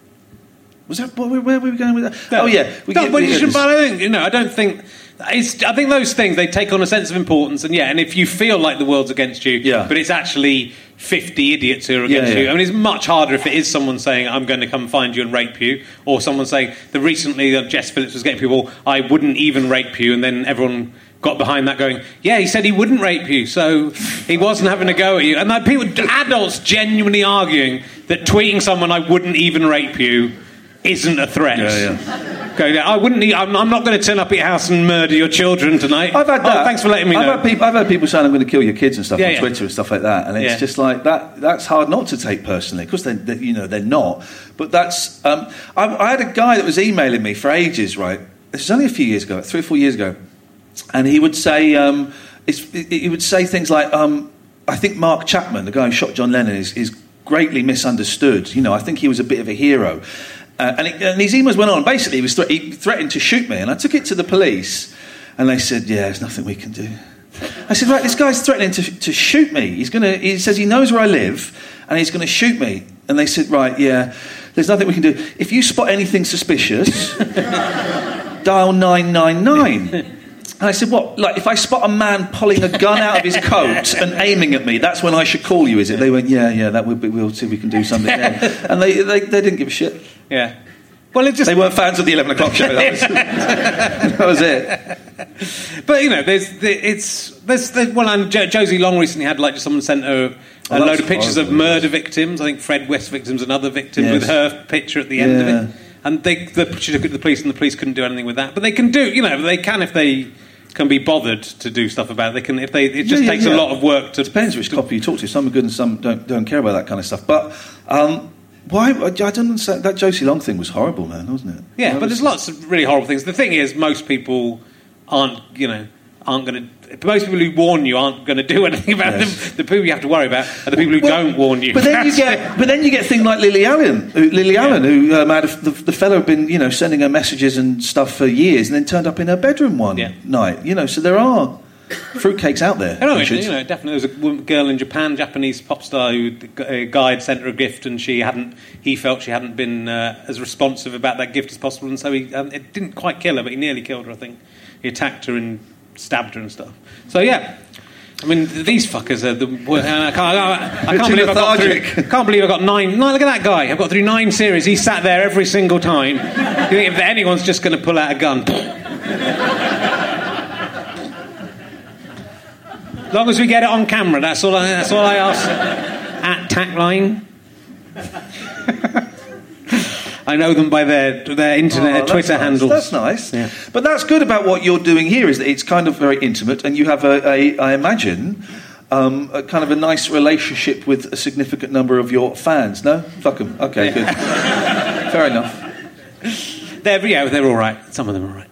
Was that where, where were we going with that?
No,
oh yeah, we
no,
get,
but
we
you
get
should.
this.
But I don't. You know, I don't think. It's, I think those things they take on a sense of importance, and yeah, and if you feel like the world's against you,
yeah.
but it's actually fifty idiots who are against
yeah, yeah.
you. I mean, it's much harder if it is someone saying, "I'm going to come find you and rape you," or someone saying, "The recently uh, Jess Phillips was getting people, I wouldn't even rape you," and then everyone got behind that, going, "Yeah, he said he wouldn't rape you, so he wasn't having a go at you." And like people, adults, genuinely arguing that tweeting someone, "I wouldn't even rape you," isn't a threat.
Yeah, yeah.
Go, I wouldn't. I'm, I'm not going to turn up at your house and murder your children tonight.
I've had that.
Oh, thanks for letting me
I've
know.
Had people, I've had people saying I'm going to kill your kids and stuff
yeah,
on
yeah.
Twitter and stuff like that, and it's
yeah.
just like that. That's hard not to take personally. Of course, they, they, you know, they're not. But that's. Um, I, I had a guy that was emailing me for ages. Right, this was only a few years ago, three or four years ago, and he would say, um, it's, he would say things like, um, "I think Mark Chapman, the guy who shot John Lennon, is, is greatly misunderstood. You know, I think he was a bit of a hero." Uh, and, it, and his emails went on. Basically, he was thre- he threatened to shoot me, and I took it to the police, and they said, "Yeah, there's nothing we can do." I said, "Right, this guy's threatening to, to shoot me. He's gonna. He says he knows where I live, and he's going to shoot me." And they said, "Right, yeah, there's nothing we can do. If you spot anything suspicious, dial nine nine nine." And I said, "What? Like, if I spot a man pulling a gun out of his coat and aiming at me, that's when I should call you, is it?" They went, "Yeah, yeah, that would be. We'll see if we can do something." Yeah. And they, they they didn't give a shit.
Yeah. Well, it just
they weren't fans of the eleven o'clock show. That was, that was it.
But you know, there's it's there's, there's well, and jo- Josie Long recently had like someone sent her a
oh,
load of pictures
horrible,
of murder victims. I think Fred West victims, another victim
yes.
with her picture at the end
yeah.
of it. and they, they she took it to the police, and the police couldn't do anything with that. But they can do, you know, they can if they can be bothered to do stuff about it. They can if they. It just
yeah, yeah,
takes
yeah.
a lot of work to.
It depends which to, copy you talk to. Some are good and some don't don't care about that kind of stuff. But um, why? I don't understand. That Josie Long thing was horrible, man, wasn't it?
Yeah,
Why
but
was
there's lots of really horrible things. The thing is, most people aren't, you know, aren't going to. Most people who warn you aren't going to do anything about
yes.
them. The people you have to worry about are the people who
well,
don't warn you.
But then you get, but then you get things like Lily Allen, who, Lily yeah. Allen, who um, had a, the, the fellow had been, you know, sending her messages and stuff for years, and then turned up in her bedroom one
yeah.
night. You know, so there are fruitcakes out there.
I know, you know, definitely. There was a woman, girl in Japan, Japanese pop star, who a guy had sent her a gift, and she hadn't. He felt she hadn't been uh, as responsive about that gift as possible, and so he um, it didn't quite kill her, but he nearly killed her. I think he attacked her and stabbed her and stuff. So yeah, I mean these fuckers are the. I can't, I, I can't believe I got through. Can't believe I got nine. No, look at that guy. I've got through nine series. He sat there every single time. You think if anyone's just going to pull out a gun? As long as we get it on camera, that's all. I, that's all I ask. At Tackline. I know them by their their internet,
oh,
Twitter
nice.
handles.
That's nice.
Yeah.
But that's good about what you're doing here is that it's kind of very intimate, and you have a, a I imagine, um, a kind of a nice relationship with a significant number of your fans. No, fuck them. Okay, yeah. Good. Fair enough.
They're yeah, they're all right. Some of them are all right.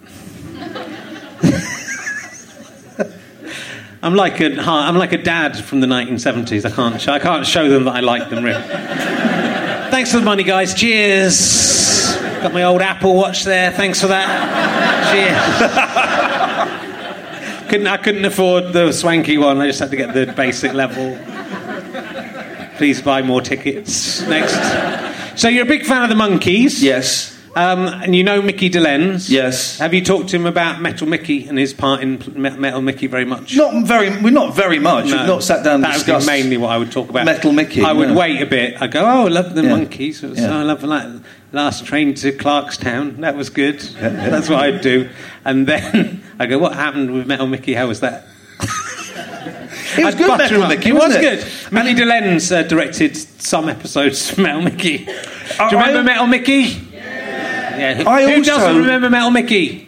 I'm like a I'm like a dad from the nineteen seventies. I can't I can't show them that I like them really. Thanks for the money, guys. Cheers. Got my old Apple Watch there. Thanks for that. Cheers. couldn't I couldn't afford the swanky one. I just had to get the basic level. Please buy more tickets. Next. So you're a big fan of the Monkees.
Yes.
Um, and you know Mickey Dolenz.
Yes.
Have you talked to him about Metal Mickey and his part in Metal Mickey very much?
Not very. We're not very much.
No,
We've not sat down and
that
discussed.
That would be mainly what I would talk about.
Metal Mickey.
I would
yeah.
wait a bit. I'd go, oh, I love the
yeah.
Monkees. So
yeah.
I love like Last Train to Clarkstown. That was good. Yeah, yeah. That's what I'd do. And then I go, what happened with Metal Mickey? How was that?
It was
I'd
good, Metal Mickey,
It was
wasn't
good.
it?
Mickey Dolenz uh, directed some episodes of Metal Mickey. Do you
I,
remember
I,
Metal Mickey? Yeah. Who,
I
who
also,
doesn't remember Metal Mickey?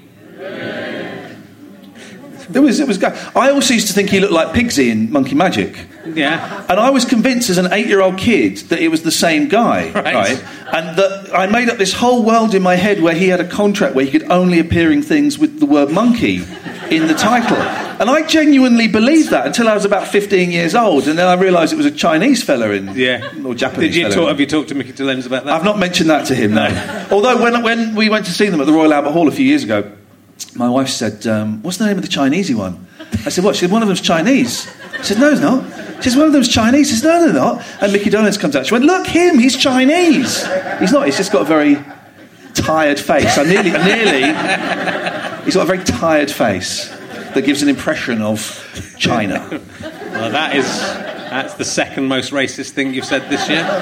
There was, it was. I also used to think he looked like Pigsy in Monkey Magic.
Yeah.
And I was convinced as an eight-year-old kid that it was the same guy,
right.
right? And that I made up this whole world in my head where he had a contract where he could only appear in things with the word monkey in the title. And I genuinely believed that until I was about fifteen years old, and then I realised it was a Chinese fella in,
yeah,
or Japanese.
Did you
fella
talk?
in.
Have you talked to Mickey Dolenz about that?
I've not mentioned that to him, no. Although when when we went to see them at the Royal Albert Hall a few years ago, my wife said, um, "What's the name of the Chinesey one?" I said, "What?" She said, "One of them's Chinese." I said, "No, it's not." She says, "One of them's Chinese." I said, "No, they're not." And Mickey Dolenz comes out. She went, "Look, him, he's Chinese." He's not. He's just got a very tired face. I nearly, I nearly. He's got a very tired face that gives an impression of China.
Well, that is that's the second most racist thing you've said this year.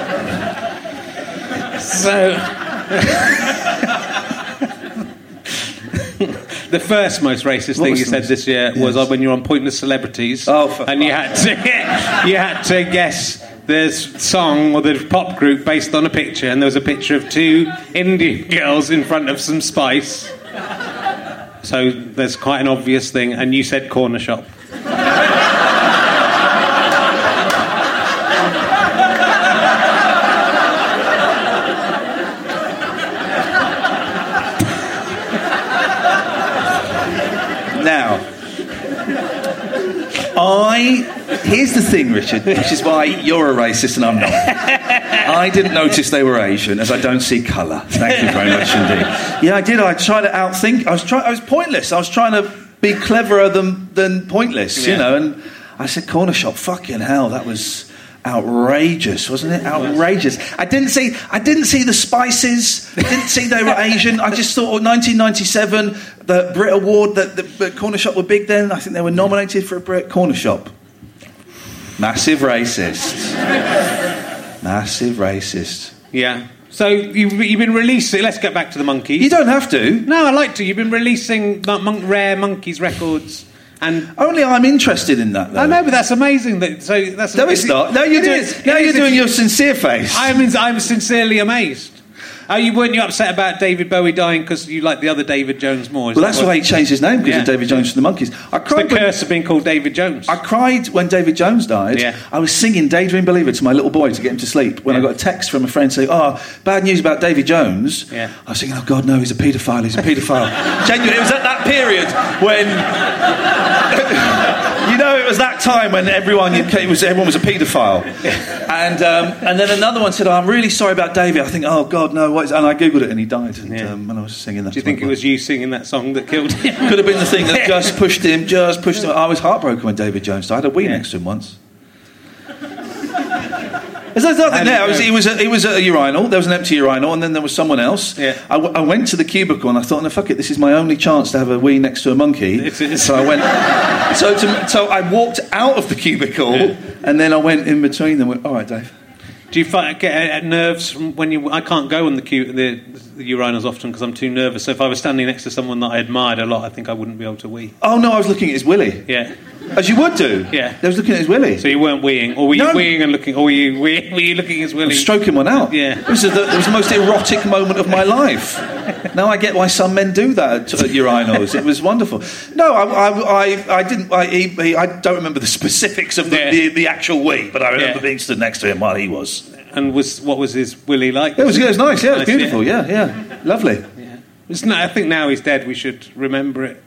So, the first most racist thing you said this year was yes. when you were on Pointless Celebrities,
oh, for
and you had to you had to guess the song or the pop group based on a picture, and there was a picture of two Indian girls in front of some spice. So there's quite an obvious thing, and you said corner shop.
Now, I... Here's the thing, Richard, which is why you're a racist and I'm not. I didn't notice they were Asian, as I don't see colour. Thank you very much indeed. Yeah, I did. I tried to outthink. I was trying. I was pointless. I was trying to be cleverer than than pointless, yeah. you know. And I said, corner shop. Fucking hell, that was outrageous, wasn't it? Outrageous. I didn't see. I didn't see the spices. I didn't see they were Asian. I just thought, oh, nineteen ninety-seven, the Brit Award, that the, the corner shop were big then. I think they were nominated for a Brit corner shop. Massive racist. Massive racist.
Yeah. So you've, you've been releasing... Let's get back to the Monkees.
You don't have to.
No, I like to. You've been releasing like, mon- rare Monkees records, and
only I'm interested in that. Though.
I know, but that's amazing. That so that's.
No, it's not. Now you're doing.
Is,
now you're
is
doing
if,
your sincere face.
I'm. I'm sincerely amazed. Oh, you weren't you upset about David Bowie dying because you like the other David Jones more? Is
Well,
that
that's
what-
why he changed his name, because
Yeah.
of David Jones from the Monkees. I
It's the
cried when,
curse of being called David Jones.
I cried when David Jones died.
Yeah.
I was singing Daydream Believer to my little boy to get him to sleep when
Yeah.
I got a text from a friend saying, oh, bad news about David Jones.
Yeah.
I was thinking, oh, God, no, he's a paedophile, he's a paedophile. Genuinely, it was at that period when... You know, it was that time when everyone it was everyone was a paedophile, and um, and then another one said, oh, "I'm really sorry about David." I think, "Oh God, no!" What is, and I googled it, and he died. And,
Yeah.
um, and I was singing that.
Do you
to my
think it
boy.
was you singing that song that killed him?
Could have been the thing that just pushed him, just pushed him. I was heartbroken when David Jones died. I had a wee
Yeah.
next to him once. There's nothing
How
there.
did
I was,
it
he
go?
was, at, he was at a urinal. There was an empty urinal, and then there was someone else.
Yeah.
I, w- I went to the cubicle, and I thought, no, fuck it, this is my only chance to have a wee next to a monkey.
It is.
So I went. So, to, so I walked out of the cubicle,
Yeah.
and then I went in between them. Went, all right, Dave.
Do you find, get uh, nerves from when you? I can't go on the, cu- the, the urinals often because I'm too nervous. So if I was standing next to someone that I admired a lot, I think I wouldn't be able to wee.
Oh no, I was looking at his willy,
Yeah.
as you would do.
Yeah.
I was looking at his willy.
So you weren't weeing, or were you
No.
weeing and looking, or were you wee- were you looking at his willy?
Stroking one out.
Yeah.
This is the, it was the most erotic moment of my life. Now I get why some men do that at, at urinals. It was wonderful. No, I, I, I, I didn't. I, he, he, I don't remember the specifics of the,
Yeah.
the, the actual wee, but I remember
Yeah.
being stood next to him while he was.
And was what was his willy like?
It was, it was nice. Yeah, it was
Nice,
beautiful. Yeah, yeah, lovely.
Yeah. It's not, I think now he's dead, we should remember it.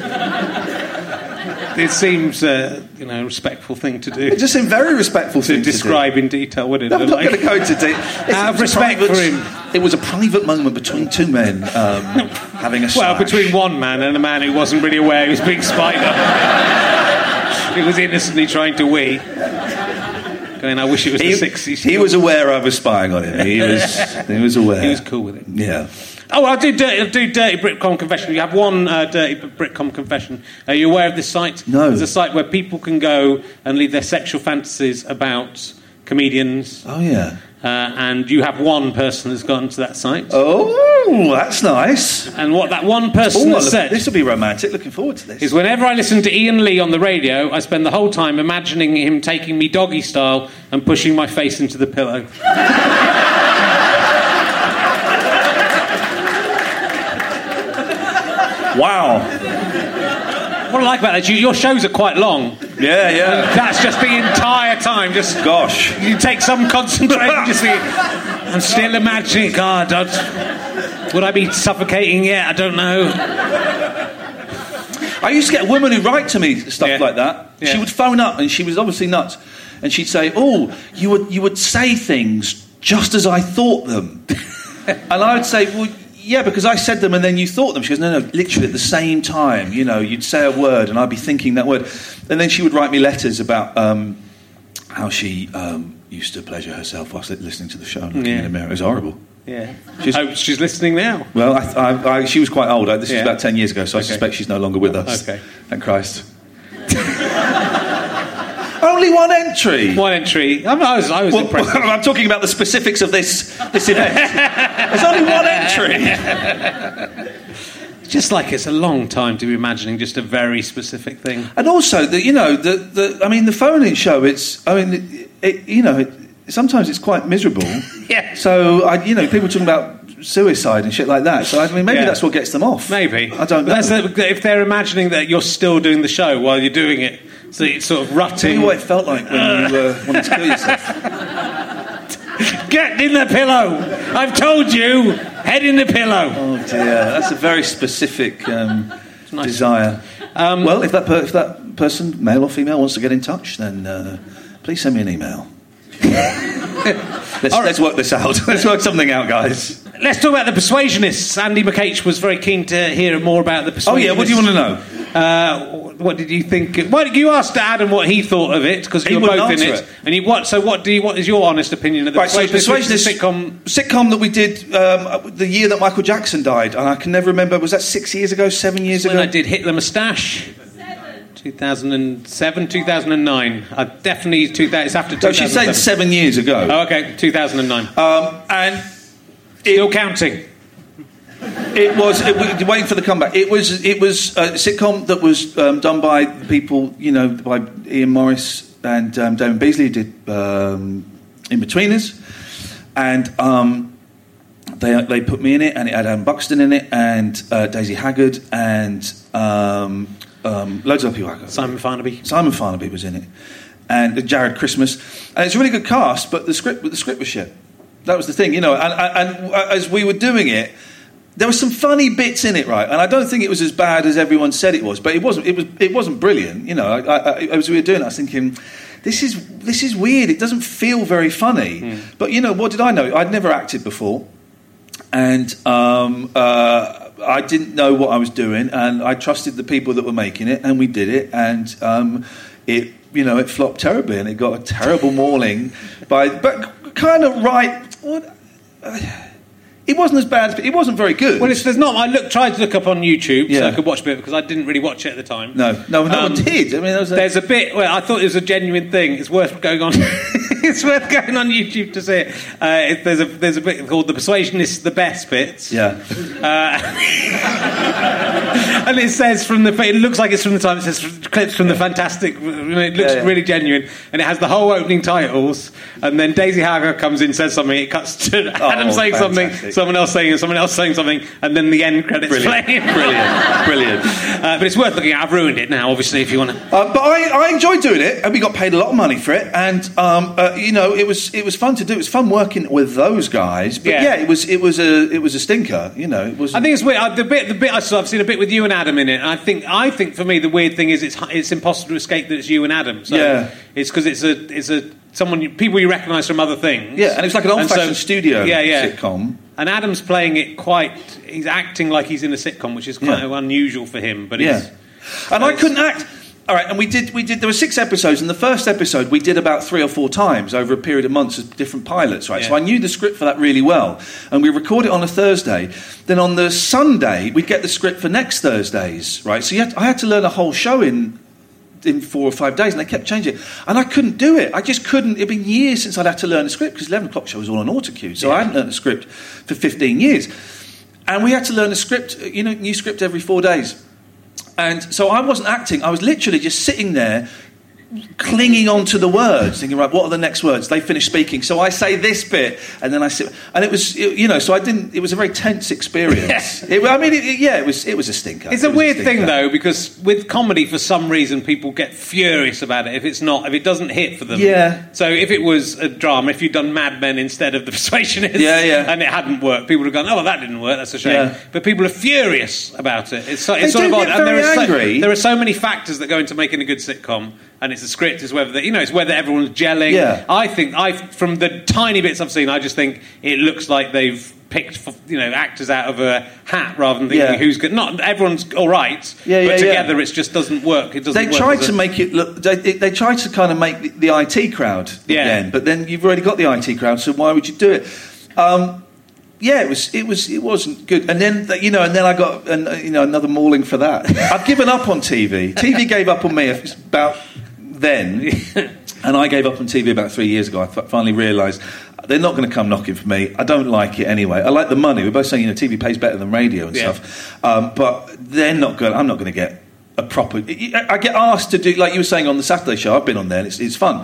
It seems, uh, you know, a respectful thing to do.
It just seemed very respectful
to
thing
describe in detail, wouldn't
to do.
it?
I'm not
Like-
going to go into detail.
Out of respect for him.
It was a private moment between two men um, having a
Well,
slash.
between one man and a man who wasn't really aware he was being spied on. He was innocently trying to wee. Going, I wish it was
he,
the sixties.
he was aware I was spying on him. He was, he was aware.
He was cool with it.
Yeah.
Oh, I'll do dirty, I'll do dirty Britcom confession. You have one uh, dirty Britcom confession. Are you aware of this site?
No.
There's a site where people can go and leave their sexual fantasies about comedians.
Oh yeah.
Uh, and you have one person that's gone to that site.
Oh, that's nice.
And what that one person
Oh,
has said
this will be romantic. Looking forward to this.
is whenever I listen to Ian Lee on the radio, I spend the whole time imagining him taking me doggy style and pushing my face into the pillow.
Wow.
What I like about that, you, your shows are quite long.
Yeah, yeah.
That's just the entire time. Just
Gosh.
you take some concentration. Just think, I'm still imagining. God, I'd, would I be suffocating yet? I don't know.
I used to get a woman who write to me stuff
Yeah.
like that.
Yeah.
She would phone up, and she was obviously nuts. And she'd say, "Oh, you would you would say things just as I thought them," and I would say, "Well, yeah, because I said them and then you thought them." She goes, "No, no, literally at the same time. You know, you'd say a word and I'd be thinking that word." And then she would write me letters about um, how she um, used to pleasure herself whilst listening to the show and looking
Yeah.
in the mirror. It was horrible.
Yeah.
She's-
I hope she's listening now.
Well, I, I, I, she was quite old. This
Yeah.
was about ten years ago, so I
Okay.
suspect she's no longer with us.
Okay.
Thank Christ. Only one entry.
One entry. I, I was, I was
Well,
impressed.
I'm talking about the specifics of this this event. There's only one entry.
Just like it's a long time to be imagining just a very specific thing.
And also, the, you know, the, the I mean, the phone-in show. It's, I mean, it, it, you know, it, sometimes it's quite miserable.
Yeah.
So, I, you know, people talking about suicide and shit like that. So, I mean, maybe
Yeah.
that's what gets them off.
Maybe.
I don't know.
That's the, if they're imagining that you're still doing the show while you're doing it, so it's sort of
Tell
rutting.
me what it felt like when you uh, wanted to kill yourself.
Get in the pillow! I've told you! Head in the pillow!
Oh dear, that's a very specific um,
nice.
desire.
Um,
well, if that per- if that person, male or female, wants to get in touch, then uh, please send me an email. let's,
All right.
let's work this out. Let's work something out, guys.
Let's talk about the Persuasionists. Andy McCage was very keen to hear more about the Persuasionists.
Oh yeah, what do you want to know?
Uh, what did you think? Why did you ask Adam what he thought of it? Because
He
you're
wouldn't
both in it.
answer it.
And you what? So what do you? What is your honest opinion of the
Right, so
Persuasionists? Which is
Persuasionists,
a sitcom.
sitcom that we did um, the year that Michael Jackson died, and I can never remember. Was that six years ago? Seven years
When
ago?
I did Hitler Moustache. two thousand seven, two thousand nine. I definitely two thousand. It's after two
No,
thousand seven.
she said seven years ago.
Oh, okay, two thousand nine.
Um, and
Still counting.
It was it, we- waiting for the comeback. It was it was a sitcom that was um, done by people, you know, by Ian Morris and um, Damon Beasley, who did um, In Betweeners, and um, they they put me in it, and it had Adam Buxton in it, and uh, Daisy Haggard, and um, um, loads of people.
Simon Farnaby.
Simon Farnaby was in it, and Jared Christmas, and it's a really good cast, but the script, but the script was shit. That was the thing, you know. And, and, and as we were doing it, there were some funny bits in it, right? And I don't think it was as bad as everyone said it was, but it wasn't. It was. It wasn't brilliant, you know. I, I, as we were doing it, I was thinking, this is this is weird. It doesn't feel very funny. Mm. But you know, what did I know? I'd never acted before. And um, uh, I didn't know what I was doing, and I trusted the people that were making it, and we did it, and um, it, you know, it flopped terribly, and it got a terrible mauling by, but kind of right. What? Uh, it wasn't as bad, but it wasn't very good.
Well, it's, there's not. I look, tried to look up on YouTube
yeah.
so I could watch a bit because I didn't really watch it at the time.
No, no, no
um,
one did. I mean, there was a...
there's a bit where I thought it was a genuine thing. It's worth going on. It's worth going on YouTube to see it. Uh, it. There's a there's a bit called "The Persuasion is the Best Bits."
Yeah.
Uh, and it says from the. It looks like it's from the time. It says clips from the Fantastic. It looks
yeah, yeah.
really genuine, and it has the whole opening titles. And then Daisy Haggard comes in, says something. It cuts to Adam
oh,
saying
fantastic.
something, someone else saying someone else saying something, and then the end credits
Brilliant.
playing.
Brilliant, brilliant.
Uh, but it's worth looking at. I've ruined it now, obviously, if you want to.
Uh, but I, I enjoyed doing it, and we got paid a lot of money for it, and um, uh, you know, it was it was fun to do. It was fun working with those guys. But yeah,
Yeah.
it was it was a it was a stinker. You know, it was.
I think it's weird. Uh, The bit, the bit I saw, I've seen a bit with you and Adam in it. And I think, I think for me, the weird thing is it's it's impossible to escape that it's you and Adam. So
Yeah.
it's because it's a it's a someone you, people you recognise from other things.
Yeah, and it's like an old-fashioned
And so-
studio
yeah, yeah.
sitcom.
And Adam's playing it quite. He's acting like he's in a sitcom, which is kind
Yeah.
of unusual for him. But
Yeah,
it's,
and I couldn't act. All right, and we did. We did. There were six episodes, and the first episode we did about three or four times over a period of months as different pilots. Right,
Yeah.
so I knew the script for that really well, and we record it on a Thursday. Then on the Sunday, we get the script for next Thursdays. Right, so you had, I had to learn a whole show in in four or five days, and they kept changing it, and I couldn't do it. I just couldn't. It'd been years since I'd had to learn a script because eleven o'clock show was all on autocue, so
Yeah.
I hadn't learned a script for fifteen years, and we had to learn a script. You know, new script every four days. And so I wasn't acting. I was literally just sitting there, clinging on to the words, thinking, right, what are the next words? They finish speaking, so I say this bit, and then I sit. And it was, it, you know, so I didn't. It was a very tense experience. It, I mean, it, it, yeah, it was. It was a stinker.
It's
It
a
was
weird
stinker.
thing though, because with comedy, for some reason, people get furious about it if it's not, if it doesn't hit for them.
Yeah.
So if it was a drama, if you'd done Mad Men instead of The Persuasionist,
Yeah, yeah.
and it hadn't worked, people would have gone, "Oh, well, that didn't work. That's a shame."
Yeah.
But people are furious about it. It's, so, it's
They
sort
do
of odd.
get
And there
very
are so,
angry.
there are so many factors that go into making a good sitcom. And it's the script, is whether the, you know, it's whether everyone's gelling.
Yeah.
I think I from the tiny bits I've seen, I just think it looks like they've picked, you know, actors out of a hat rather than thinking
Yeah.
who's good. Not everyone's all right,
Yeah, yeah,
but together
yeah.
it just doesn't work. It doesn't.
They
work
tried
as
to
a-
make it look. They, they tried to kind of make the, the I T crowd
Yeah.
again, but then you've already got the I T crowd, so why would you do it? Um, yeah, it was. It was. It wasn't good. And then you know, and then I got an, you know another mauling for that. I've given up on T V. T V gave up on me about then, and I gave up on T V about three years ago. I f- finally realised they're not going to come knocking for me. I don't like it anyway. I like the money. We're both saying, you know, T V pays better than radio and
Yeah.
stuff, um, but they're not going. I'm not going to get a proper. I get asked to do, like you were saying on the Saturday show. I've been on there. And it's, it's fun.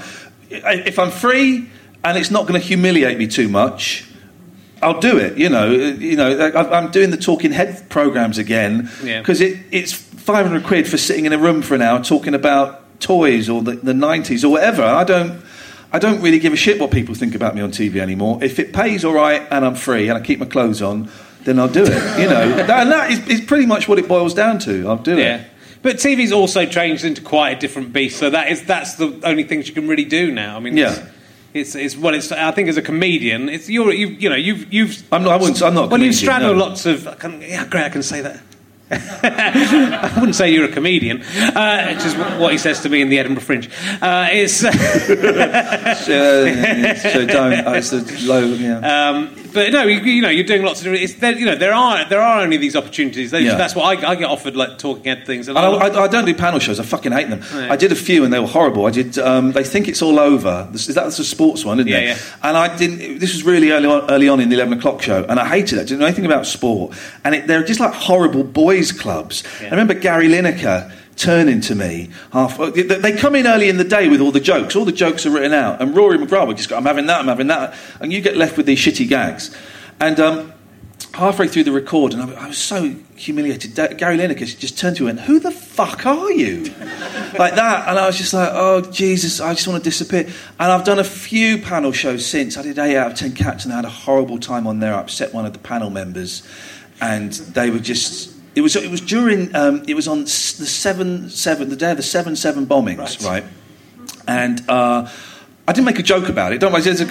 If I'm free and it's not going to humiliate me too much, I'll do it. You know, you know. I'm doing the Talking Head programs again
Yeah.
because it, it's five hundred quid for sitting in a room for an hour talking about toys or the, the nineties or whatever. I don't. I don't really give a shit what people think about me on T V anymore. If it pays all right and I'm free and I keep my clothes on, then I'll do it. You know, that, and that is, is pretty much what it boils down to. I'll do
Yeah.
it.
But T V's also changed into quite a different beast, so that is that's the only things you can really do now. I mean,
Yeah.
it's, it's, it's well, it's. I think as a comedian, it's you're you you know you've you've.
I'm not. I wouldn't. I'm not. A
Well, you
comedian,
straddle
no.
lots of. I can, yeah, great. I can say that. I wouldn't say you're a comedian, uh, which is what he says to me in the Edinburgh Fringe. Uh, it's
Uh, so don't. Uh, it's a low. Yeah.
um, but no, you, you know, you're doing lots of. It's, there, you know, there are there are only these opportunities. They,
Yeah.
That's what I, I get offered, like talking head things. And
I,
I,
I, I don't do panel shows. I fucking hate them.
Yeah.
I did a few and they were horrible. I did. Um, they think it's all over. This, that's a sports one, isn't
Yeah,
it?
yeah.
And I didn't. This was really early on, early on in the eleven o'clock show, and I hated it. Didn't know anything about sport, and it, they're just like horrible boys' clubs.
Yeah.
I remember Gary Lineker turning to me half. They they come in early in the day with all the jokes. All the jokes are written out, and Rory McGrath would just go, "I'm having that. I'm having that," and you get left with these shitty gags. And um, halfway through the record, and I, I was so humiliated. Da- Gary Lineker just turned to me and went, "Who the fuck are you?" Like that. And I was just like, oh, Jesus, I just want to disappear. And I've done a few panel shows since. I did eight out of ten cats, and I had a horrible time on there. I upset one of the panel members, and they were just... It was it was during... Um, it was on the seven seven, the day of the seven seven bombings, right? right? And... Uh, I didn't make a joke about it. Don't worry. And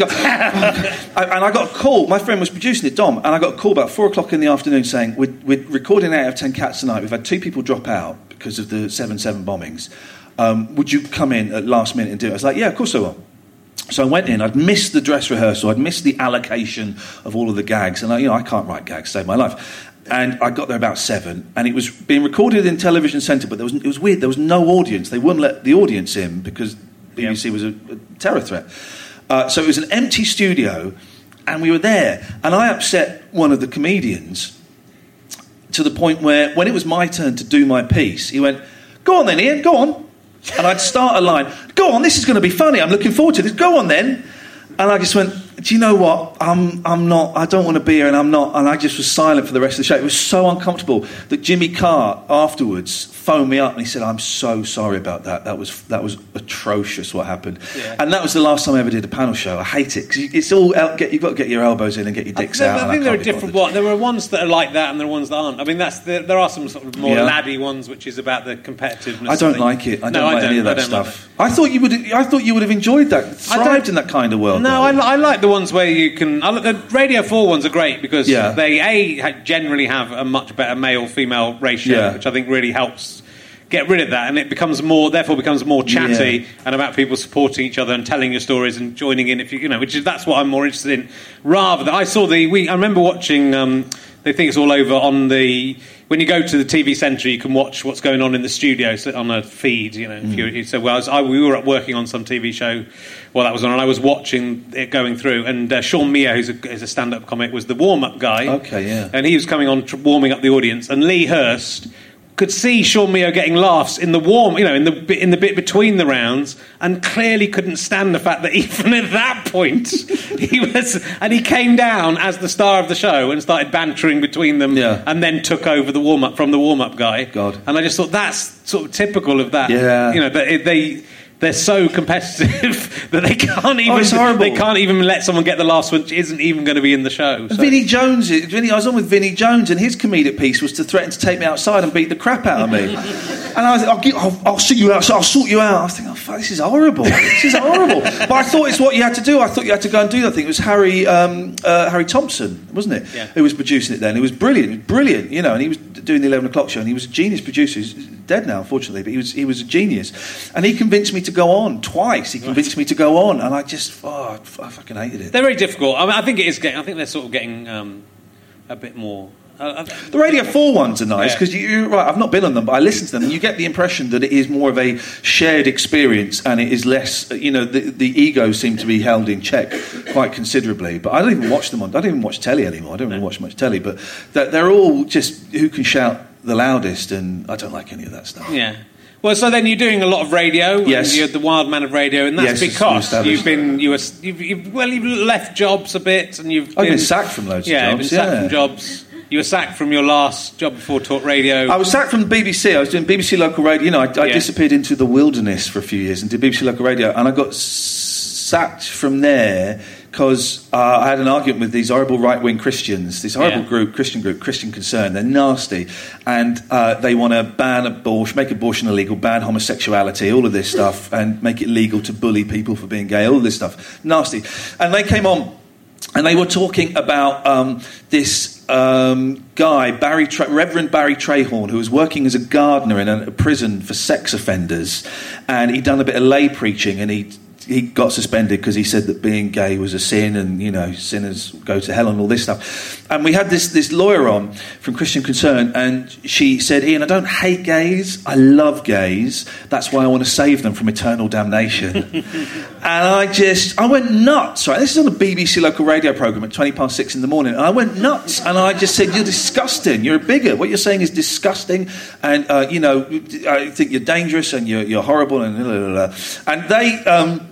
I got a call. My friend was producing it, Dom, and I got a call about four o'clock in the afternoon saying, we're, we're recording eight out of ten cats tonight. We've had two people drop out because of the seven seven bombings. Um, would you come in at last minute and do it? I was like, yeah, of course I will. So I went in. I'd missed the dress rehearsal. I'd missed the allocation of all of the gags. And, I, you know, I can't write gags to save my life. And I got there about seven, and it was being recorded in Television Centre, but there was, it was weird. There was no audience. They wouldn't let the audience in because... B B C was a, a terror threat. Uh, so it was an empty studio, and we were there. And I upset one of the comedians to the point where, when it was my turn to do my piece, he went, "Go on then, Ian, go on." And I'd start a line, "Go on, this is going to be funny. I'm looking forward to this. Go on then." And I just went, "Do you know what? I'm I'm not, I don't want to be here, and I'm not." And I just was silent for the rest of the show. It was so uncomfortable that Jimmy Carr afterwards phoned me up and he said, "I'm so sorry about that. That was that was atrocious what happened." Yeah. And that was the last time I ever did a panel show. I hate it because it's all out, get, you've got to get your elbows in and get your dicks
I,
out.
I think there are different ones. There are ones that are like that, and there are ones that aren't. I mean, that's the, there are some sort of more yeah. laddie ones, which is about the competitiveness.
I don't like it. I don't
no,
like
I don't,
any of that
I
stuff. Like I thought you would. I thought you would have enjoyed that. Thrived in that kind of world.
No, I, I like the ones where you can. I, the Radio Four ones are great because
yeah.
they a generally have a much better male-female ratio,
yeah.
which I think really helps get rid of that, and it becomes more, therefore becomes more chatty yeah. and about people supporting each other and telling your stories and joining in if you, you know, which is, that's what I'm more interested in. Rather than, I saw the, we, I remember watching, um, they think it's all over on the, when you go to the T V Centre, you can watch what's going on in the studio so on a feed, you know. Mm. If you, so well, I was, I, we were working on some T V show while that was on, and I was watching it going through, and uh, Sean Mio, who's a, who's a stand-up comic, was the warm-up guy.
Okay, yeah.
And he was coming on, tr- warming up the audience, and Lee Hurst could see Sean Mio getting laughs in the warm, you know, in the in the bit between the rounds, and clearly couldn't stand the fact that even at that point he was, and he came down as the star of the show and started bantering between them,
yeah.
and then took over the warm up from the warm up guy.
God,
and I just thought that's sort of typical of that.
Yeah,
you know, that they. They're so competitive that they can't even.
Oh, it's horrible.
They can't even let someone get the last one, which isn't even going to be in the show. So.
Vinnie Jones, Vinnie, I was on with Vinnie Jones, and his comedic piece was to threaten to take me outside and beat the crap out of me. And I was, I'll, get, I'll, I'll sort you out. I'll sort you out. I was thinking, oh fuck, this is horrible. This is horrible. But I thought it's what you had to do. I thought you had to go and do that thing. It was Harry, um, uh, Harry Thompson, wasn't it?
Yeah.
Who was producing it then? It was brilliant. It was brilliant, you know. And he was doing the eleven o'clock show, and he was a genius producer. He's dead now, unfortunately, but he was he was a genius. And he convinced me to go on twice. He convinced right. me to go on, and I just, oh, I fucking hated it.
They're very difficult. I mean, I think it is getting. I think they're sort of getting um, a bit more. Uh,
the Radio four ones are nice because yeah. you, right. I've not been on them, but I listen to them, and you get the impression that it is more of a shared experience, and it is less. You know, the, the egos seem to be held in check quite considerably. But I don't even watch them on. I don't even watch telly anymore. I don't no. even watch much telly. But they're, they're all just who can shout the loudest, and I don't like any of that stuff.
Yeah. Well, so then you're doing a lot of radio.
Yes.
And you're the wild man of radio, and that's
yes,
because you've been you were you've, you've well you've left jobs a bit, and you've
I've
been,
been sacked from loads
yeah,
of jobs.
Yeah, you've been sacked
yeah.
from jobs. You were sacked from your last job before Talk Radio.
I was sacked from the B B C. I was doing B B C local radio. You know, I, I
yeah.
disappeared into the wilderness for a few years and did B B C local radio, and I got s- sacked from there because uh, I had an argument with these horrible right-wing Christians, this horrible
yeah.
group, Christian group, Christian Concern. They're nasty, and uh, they want to ban abortion, make abortion illegal, ban homosexuality, all of this stuff, and make it legal to bully people for being gay, all of this stuff. Nasty. And they came on, and they were talking about um, this um, guy, Barry Tra- Reverend Barry Trahorn, who was working as a gardener in a, a prison for sex offenders, and he'd done a bit of lay preaching, and he he got suspended because he said that being gay was a sin, and you know sinners go to hell and all this stuff. And we had this this lawyer on from Christian Concern, and she said, "Ian, I don't hate gays. I love gays. That's why I want to save them from eternal damnation." And I just I went nuts. Right, this is on a B B C local radio programme at twenty past six in the morning, and I went nuts. And I just said, "You're disgusting. You're a bigot. What you're saying is disgusting, and uh, you know I think you're dangerous and you're you're horrible." And blah, blah, blah. And they. Um,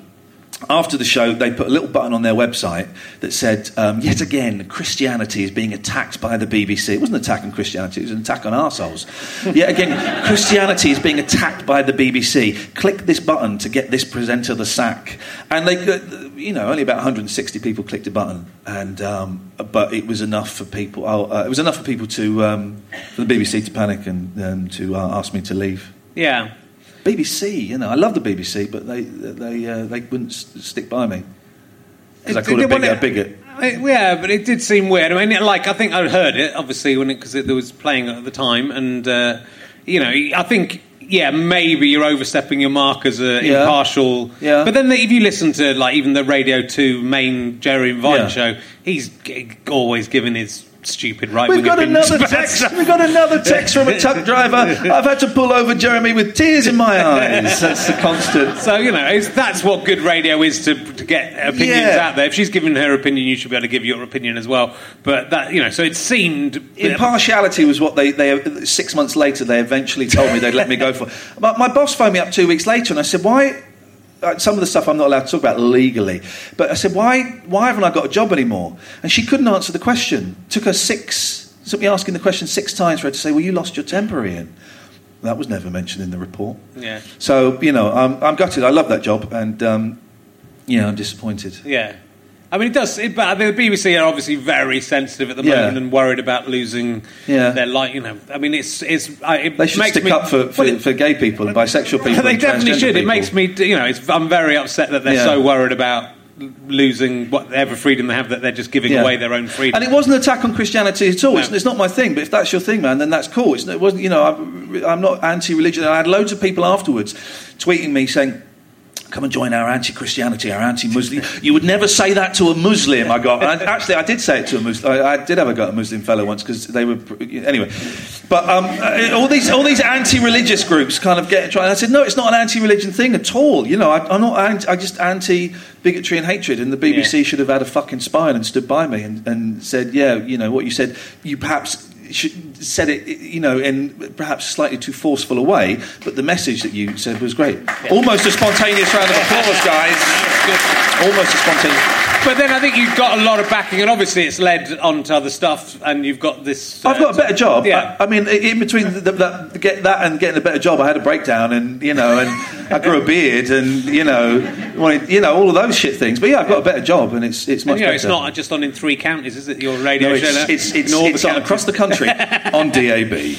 after the show, they put a little button on their website that said, um, yet again, Christianity is being attacked by the B B C. It wasn't an attack on Christianity, it was an attack on arseholes. Yet again, Christianity is being attacked by the B B C. Click this button to get this presenter the sack. And they, you know, only about one hundred sixty people clicked a button, and um, but it was enough for people. Oh, uh, it was enough for people to um, for the B B C to panic and um, to uh, ask me to leave.
Yeah.
B B C, you know, I love the B B C, but they they uh, they wouldn't s- stick by me because I called a bigot a bigot.
It, yeah, but it did seem weird. I mean, like I think I heard it obviously when because it, it was playing at the time, and uh, you know, I think yeah, maybe you're overstepping your mark as a
Yeah.
impartial.
Yeah.
But then the, if you listen to like even the Radio Two main Jerry Vine
Yeah.
show, he's g- always given his stupid right.
We've got another text. We've got another text from a truck driver. I've had to pull over Jeremy with tears in my eyes. That's the constant.
So you know it's, that's what good radio is to, to get opinions
Yeah.
out there. If she's giving her opinion, you should be able to give your opinion as well. But that you know, so it seemed
Impartiality was what they, they six months later they eventually told me they'd let me go for. My, my boss phoned me up two weeks later and I said, why? Uh, some of the stuff I'm not allowed to talk about legally, but I said, why? Why haven't I got a job anymore? And she couldn't answer the question. Took her six. Took me asking the question six times for her to say, well, you lost your temper, Ian. That was never mentioned in the report.
Yeah.
So you know, I'm, I'm gutted. I love that job, and um, yeah, I'm disappointed.
Yeah. I mean, it does. It, but the B B C are obviously very sensitive at the
Yeah.
moment and worried about losing
Yeah.
their light. You know, I mean, it's it's. I- It
They should
makes
stick
me,
up for, for,
Well, it-
for gay people and bisexual people.
they
and
definitely
transgender
should. It
people.
makes me, you know, it's, I'm very upset that they're
Yeah.
so worried about losing whatever freedom they have that they're just giving
Yeah.
away their own freedom.
And it wasn't an attack on Christianity at all.
No.
It's, it's not my thing. But if that's your thing, man, then that's cool. It's, it wasn't. You know, I'm, I'm not anti-religion. I had loads of people afterwards tweeting me saying, come and join our anti-Christianity, our anti-Muslim. You would never say that to a Muslim, I got. And I, actually, I did say it to a Muslim. I, I did have a go at a Muslim fellow once because they were... Anyway. But um, uh, all these all these anti-religious groups kind of get... I said, no, it's not an anti-religion thing at all. You know, I, I'm not... Anti, I just anti-bigotry and hatred. And the B B C
Yeah.
should have had a fucking spine and stood by me and, and said, yeah, you know, what you said, you perhaps... Should, said it, you know, in perhaps slightly too forceful a way, but the message that you said was great. Yeah. Almost a spontaneous round of applause, guys. Almost a spontaneous.
But then I think you've got a lot of backing, and obviously it's led on to other stuff, and you've got this... Uh,
I've got a better job.
Yeah.
I, I mean, in between the, the, the, get that and getting a better job, I had a breakdown, and, you know, and I grew a beard, and, you know, wanted, you know, all of those shit things. But yeah, I've got a better job, and it's it's much
and, you know,
better.
It's not just on in three counties, is it, your radio
No,
show?
it's,
now?
it's, it's,
In all
it's
the
on
counties.
across the country on D A B.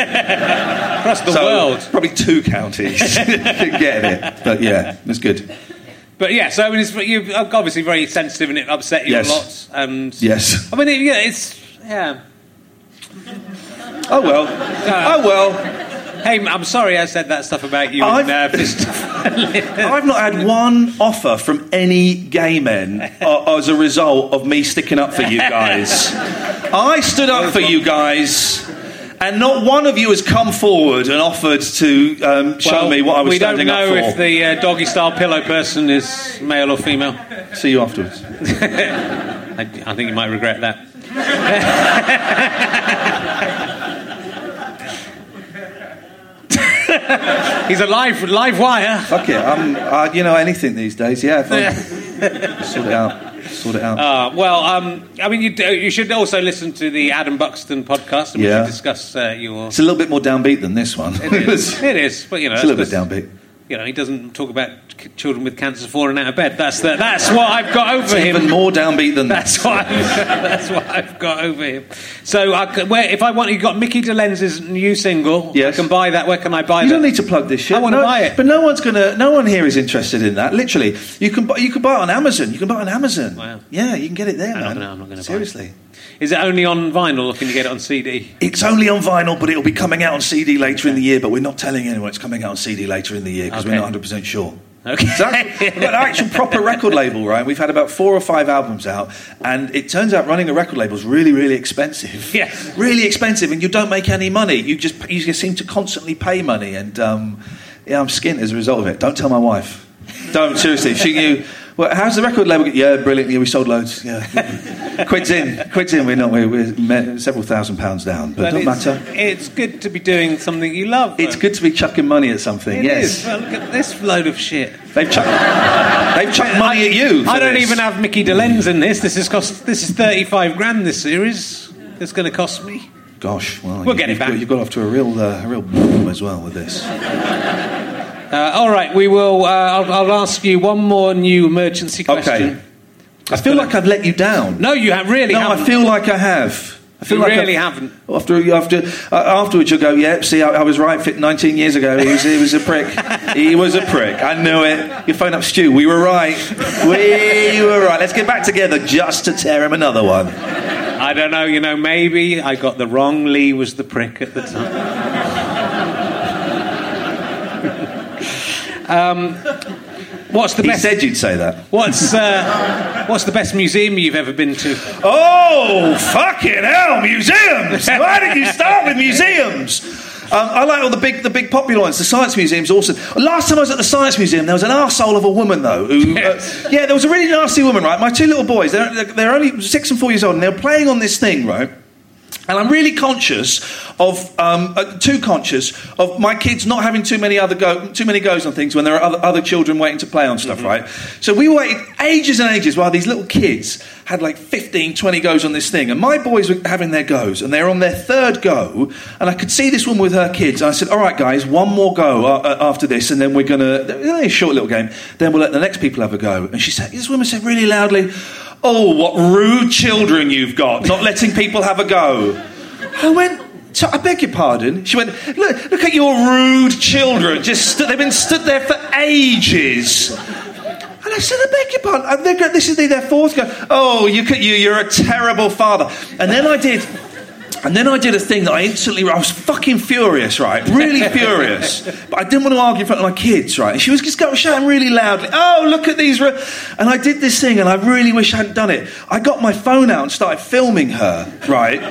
Across the
so,
world.
Probably two counties getting it. But yeah, it's good.
But yeah, so I mean, it's, you're obviously very sensitive and it upset you
Yes.
a lot. And
Yes.
I mean, it, yeah, it's... Yeah.
Oh well. Oh well.
Hey, I'm sorry I said that stuff about you.
I've-
And, uh, just-
I've not had one offer from any gay men uh, as a result of me sticking up for you guys. I stood up for you guys, and not one of you has come forward and offered to um, show
Well,
me what I was
we
standing
don't know
up for.
if the uh, doggy-style pillow person is male or female.
See you afterwards.
I, I think you might regret that. He's a live, live wire.
Fuck it. I'm, uh, you know, anything these days. Yeah. Fine. Sort it out. Sort it out.
Uh, well, um, I mean, you, do, you should also listen to the Adam Buxton podcast, and
Yeah.
we should discuss uh, your...
It's a little bit more downbeat than this one.
It is, it is, but you know...
It's a little
that's
bit
because,
downbeat.
You know, he doesn't talk about c- children with cancer falling out of bed. That's the, that's what I've got over
It's
him.
even more downbeat than that.
That's what I've, that's what I've got over him. So, I c where, if I want, you've got Mickey DeLenz's new single.
Yes.
I can buy that. Where can I buy
You
that?
don't need to plug this shit.
I wanna
no,
buy it.
but no one's gonna. No one here is interested in that. Literally, you can buy. You can buy it on Amazon. You can buy it on Amazon.
Wow.
Yeah, you can get it there,
I'm not
man.
gonna- I'm not gonna buy it.
Seriously.
Is it only on vinyl, or can you get it on C D?
It's only on vinyl, but it'll be coming out on C D later in the year. But we're not telling anyone it's coming out on C D later in the year because
Okay.
we're not one hundred percent sure.
Okay.
So that's we've got an actual proper record label, right? We've had about four or five albums out, and it turns out running a record label is really, really expensive.
Yeah.
Really expensive, and you don't make any money. You just you just seem to constantly pay money, and um, yeah, I'm skint as a result of it. Don't tell my wife. Don't seriously. She knew. Well, how's the record label? Yeah, brilliant. Yeah, we sold loads. Yeah, quids in, quids in. We're not. We're, we're several thousand pounds down, but, but it doesn't matter.
It's good to be doing something you love. Though.
It's good to be chucking money at something.
It
yes.
Is. Well, look at this load of shit.
They've chucked. They've chucked money
I,
at you.
I don't
this.
even have Mickey DeLenz in this. This is cost. This is thirty-five grand. This series. It's going to cost me.
Gosh, well,
we'll
you,
get it back.
Got, you've got off to a real, uh, a real boom as well with this.
Uh, all right, we will. Uh, I'll, I'll ask you one more new emergency question.
Okay. I feel like I've let you down.
No, you have really.
No,
haven't.
I feel like I have. I feel
you
like
really
I've,
haven't.
After, after, uh, afterwards, you'll go, yeah, see, I, I was right nineteen years ago. He was, he was a prick. He was a prick. I knew it. You phone up Stu. We were right. We were right. Let's get back together just to tear him another one.
I don't know. You know, maybe I got the wrong. Lee was the prick at the time. Um, what's the
he
best?
He said you'd say that.
What's uh, What's the best museum you've ever been to?
Oh, fucking hell, museums! Why did you start with museums? Um, I like all the big, the big popular ones. The Science Museum's awesome. Last time I was at the Science Museum, there was an arsehole of a woman, though. Who, uh, yeah, there was a really nasty woman, right? My two little boys, they're, they're only six and four years old, and they're playing on this thing, right? And I'm really conscious of, um, uh, too conscious of my kids not having too many other go, too many goes on things when there are other, other children waiting to play on stuff, mm-hmm. right? So we waited ages and ages while these little kids had like fifteen, twenty goes on this thing. And my boys were having their goes, and they were on their third go, and I could see this woman with her kids. And I said, all right, guys, one more go uh, after this, and then we're going to, a short little game, then we'll let the next people have a go. And she said, this woman said really loudly, oh, what rude children you've got, not letting people have a go. I went, so I beg your pardon. She went, look, look at your rude children. Just st- they've been stood there for ages. And I said, I beg your pardon. And they're, this is their fourth go. Oh, you, you, you're a terrible father. And then I did... And then I did a thing that I instantly... I was fucking furious, right? Really furious. But I didn't want to argue in front of my kids, right? And she was just going shouting really loudly, oh, look at these... Re-. And I did this thing, and I really wish I hadn't done it. I got my phone out and started filming her, right?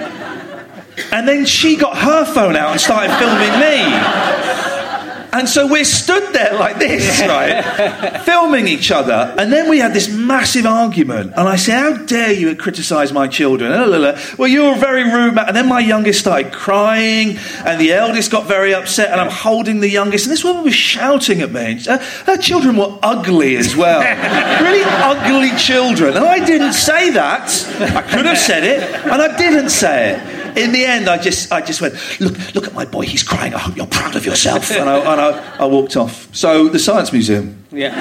And then she got her phone out and started filming me. And so we're stood there like this, right, filming each other. And then we had this massive argument. And I said, how dare you criticise my children? Well, you're a very rude man. And then my youngest started crying, and the eldest got very upset, and I'm holding the youngest. And this woman was shouting at me. Her, her children were ugly as well. Really ugly children. And I didn't say that. I could have said it, and I didn't say it. In the end, I just I just went, look look at my boy, he's crying, I hope you're proud of yourself. And I, and I, I walked off. So, the Science Museum.
Yeah.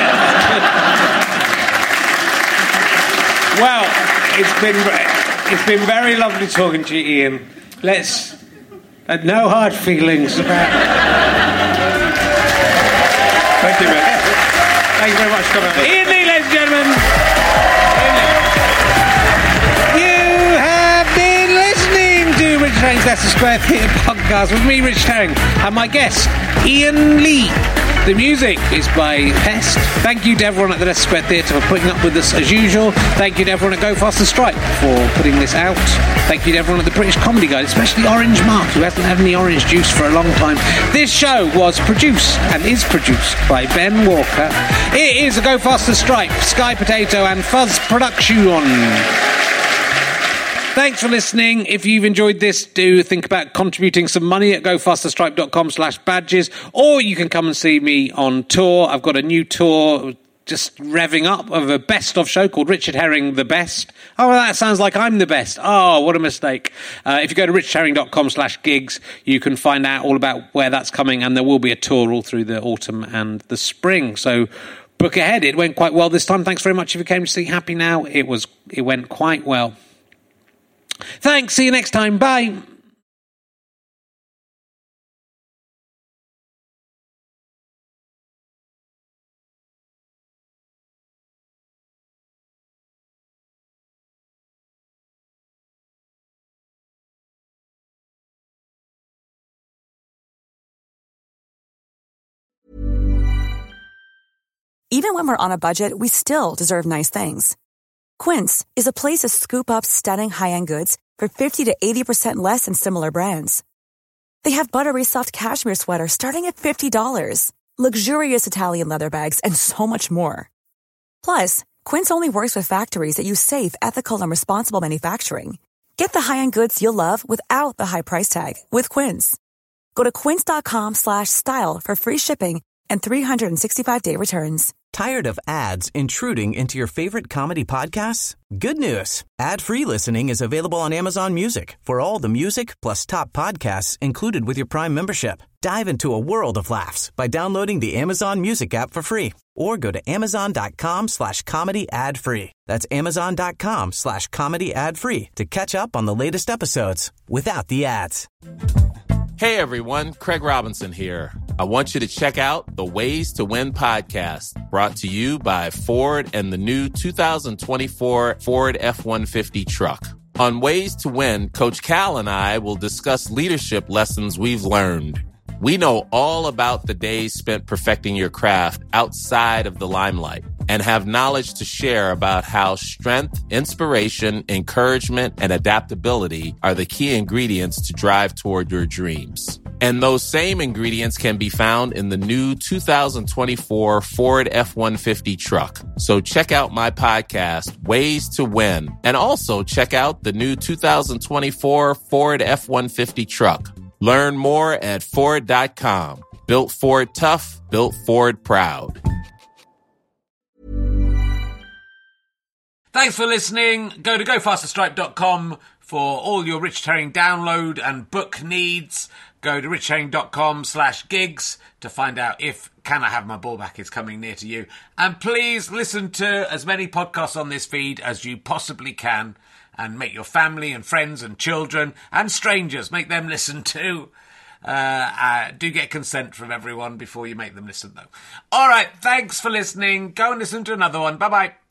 Well, it's been it's been very lovely talking to you, Ian. Let's... Uh, no hard feelings about...
Thank you, Rick.
Thank you very much for coming. Ian Lee, ladies and gentlemen. Richard Herring's Leicester Square Theatre podcast with me, Richard Herring, and my guest, Ian Lee. The music is by Pest. Thank you to everyone at the Leicester Square Theatre for putting up with us as usual. Thank you to everyone at Go Faster Stripe for putting this out. Thank you to everyone at the British Comedy Guide, especially Orange Mark, who hasn't had any orange juice for a long time. This show was produced and is produced by Ben Walker. It is a Go Faster Stripe, Sky Potato and Fuzz production. Thanks for listening. If you've enjoyed this, do think about contributing some money at gofasterstripe.com slash badges, or you can come and see me on tour. I've got a new tour just revving up of a best-of show called Richard Herring The Best. Oh, that sounds like I'm the best. Oh, what a mistake. Uh, if you go to richardherring.com slash gigs, you can find out all about where that's coming, and there will be a tour all through the autumn and the spring. So book ahead. It went quite well this time. Thanks very much if you came to see Happy Now. It was. It went quite well. Thanks, see you next time, bye.
Even when we're on a budget, we still deserve nice things. Quince is a place to scoop up stunning high-end goods for fifty to eighty percent less than similar brands. They have buttery soft cashmere sweaters starting at fifty dollars, luxurious Italian leather bags, and so much more.
Plus, Quince only works with factories that use safe, ethical, and responsible manufacturing. Get the high-end goods you'll love without the high price tag with Quince. Go to quince.com slash style for free shipping and three sixty-five day returns.
Tired of ads intruding into your favorite comedy podcasts? Good news. Ad-free listening is available on Amazon Music for all the music plus top podcasts included with your Prime membership. Dive into a world of laughs by downloading the Amazon Music app for free or go to amazon.com slash comedy ad free. That's amazon.com slash comedy ad free to catch up on the latest episodes without the ads.
Hey everyone, Craig Robinson here. I want you to check out the Ways to Win podcast, brought to you by Ford and the new two thousand twenty-four Ford F one fifty truck. On Ways to Win, Coach Cal and I will discuss leadership lessons we've learned. We know all about the days spent perfecting your craft outside of the limelight and have knowledge to share about how strength, inspiration, encouragement, and adaptability are the key ingredients to drive toward your dreams. And those same ingredients can be found in the new two thousand twenty-four Ford F one fifty truck. So check out my podcast, Ways to Win, and also check out the new two thousand twenty-four Ford F one fifty truck. Learn more at Ford dot com. Built Ford tough, built Ford proud.
Thanks for listening. Go to go faster stripe dot com for all your Richard Herring download and book needs. Go to richard herring dot com slash gigs to find out if Can I Have My Ball Back is coming near to you. And please listen to as many podcasts on this feed as you possibly can. And make your family and friends and children and strangers, make them listen too. Uh, uh, do get consent from everyone before you make them listen, though. All right, thanks for listening. Go and listen to another one. Bye-bye.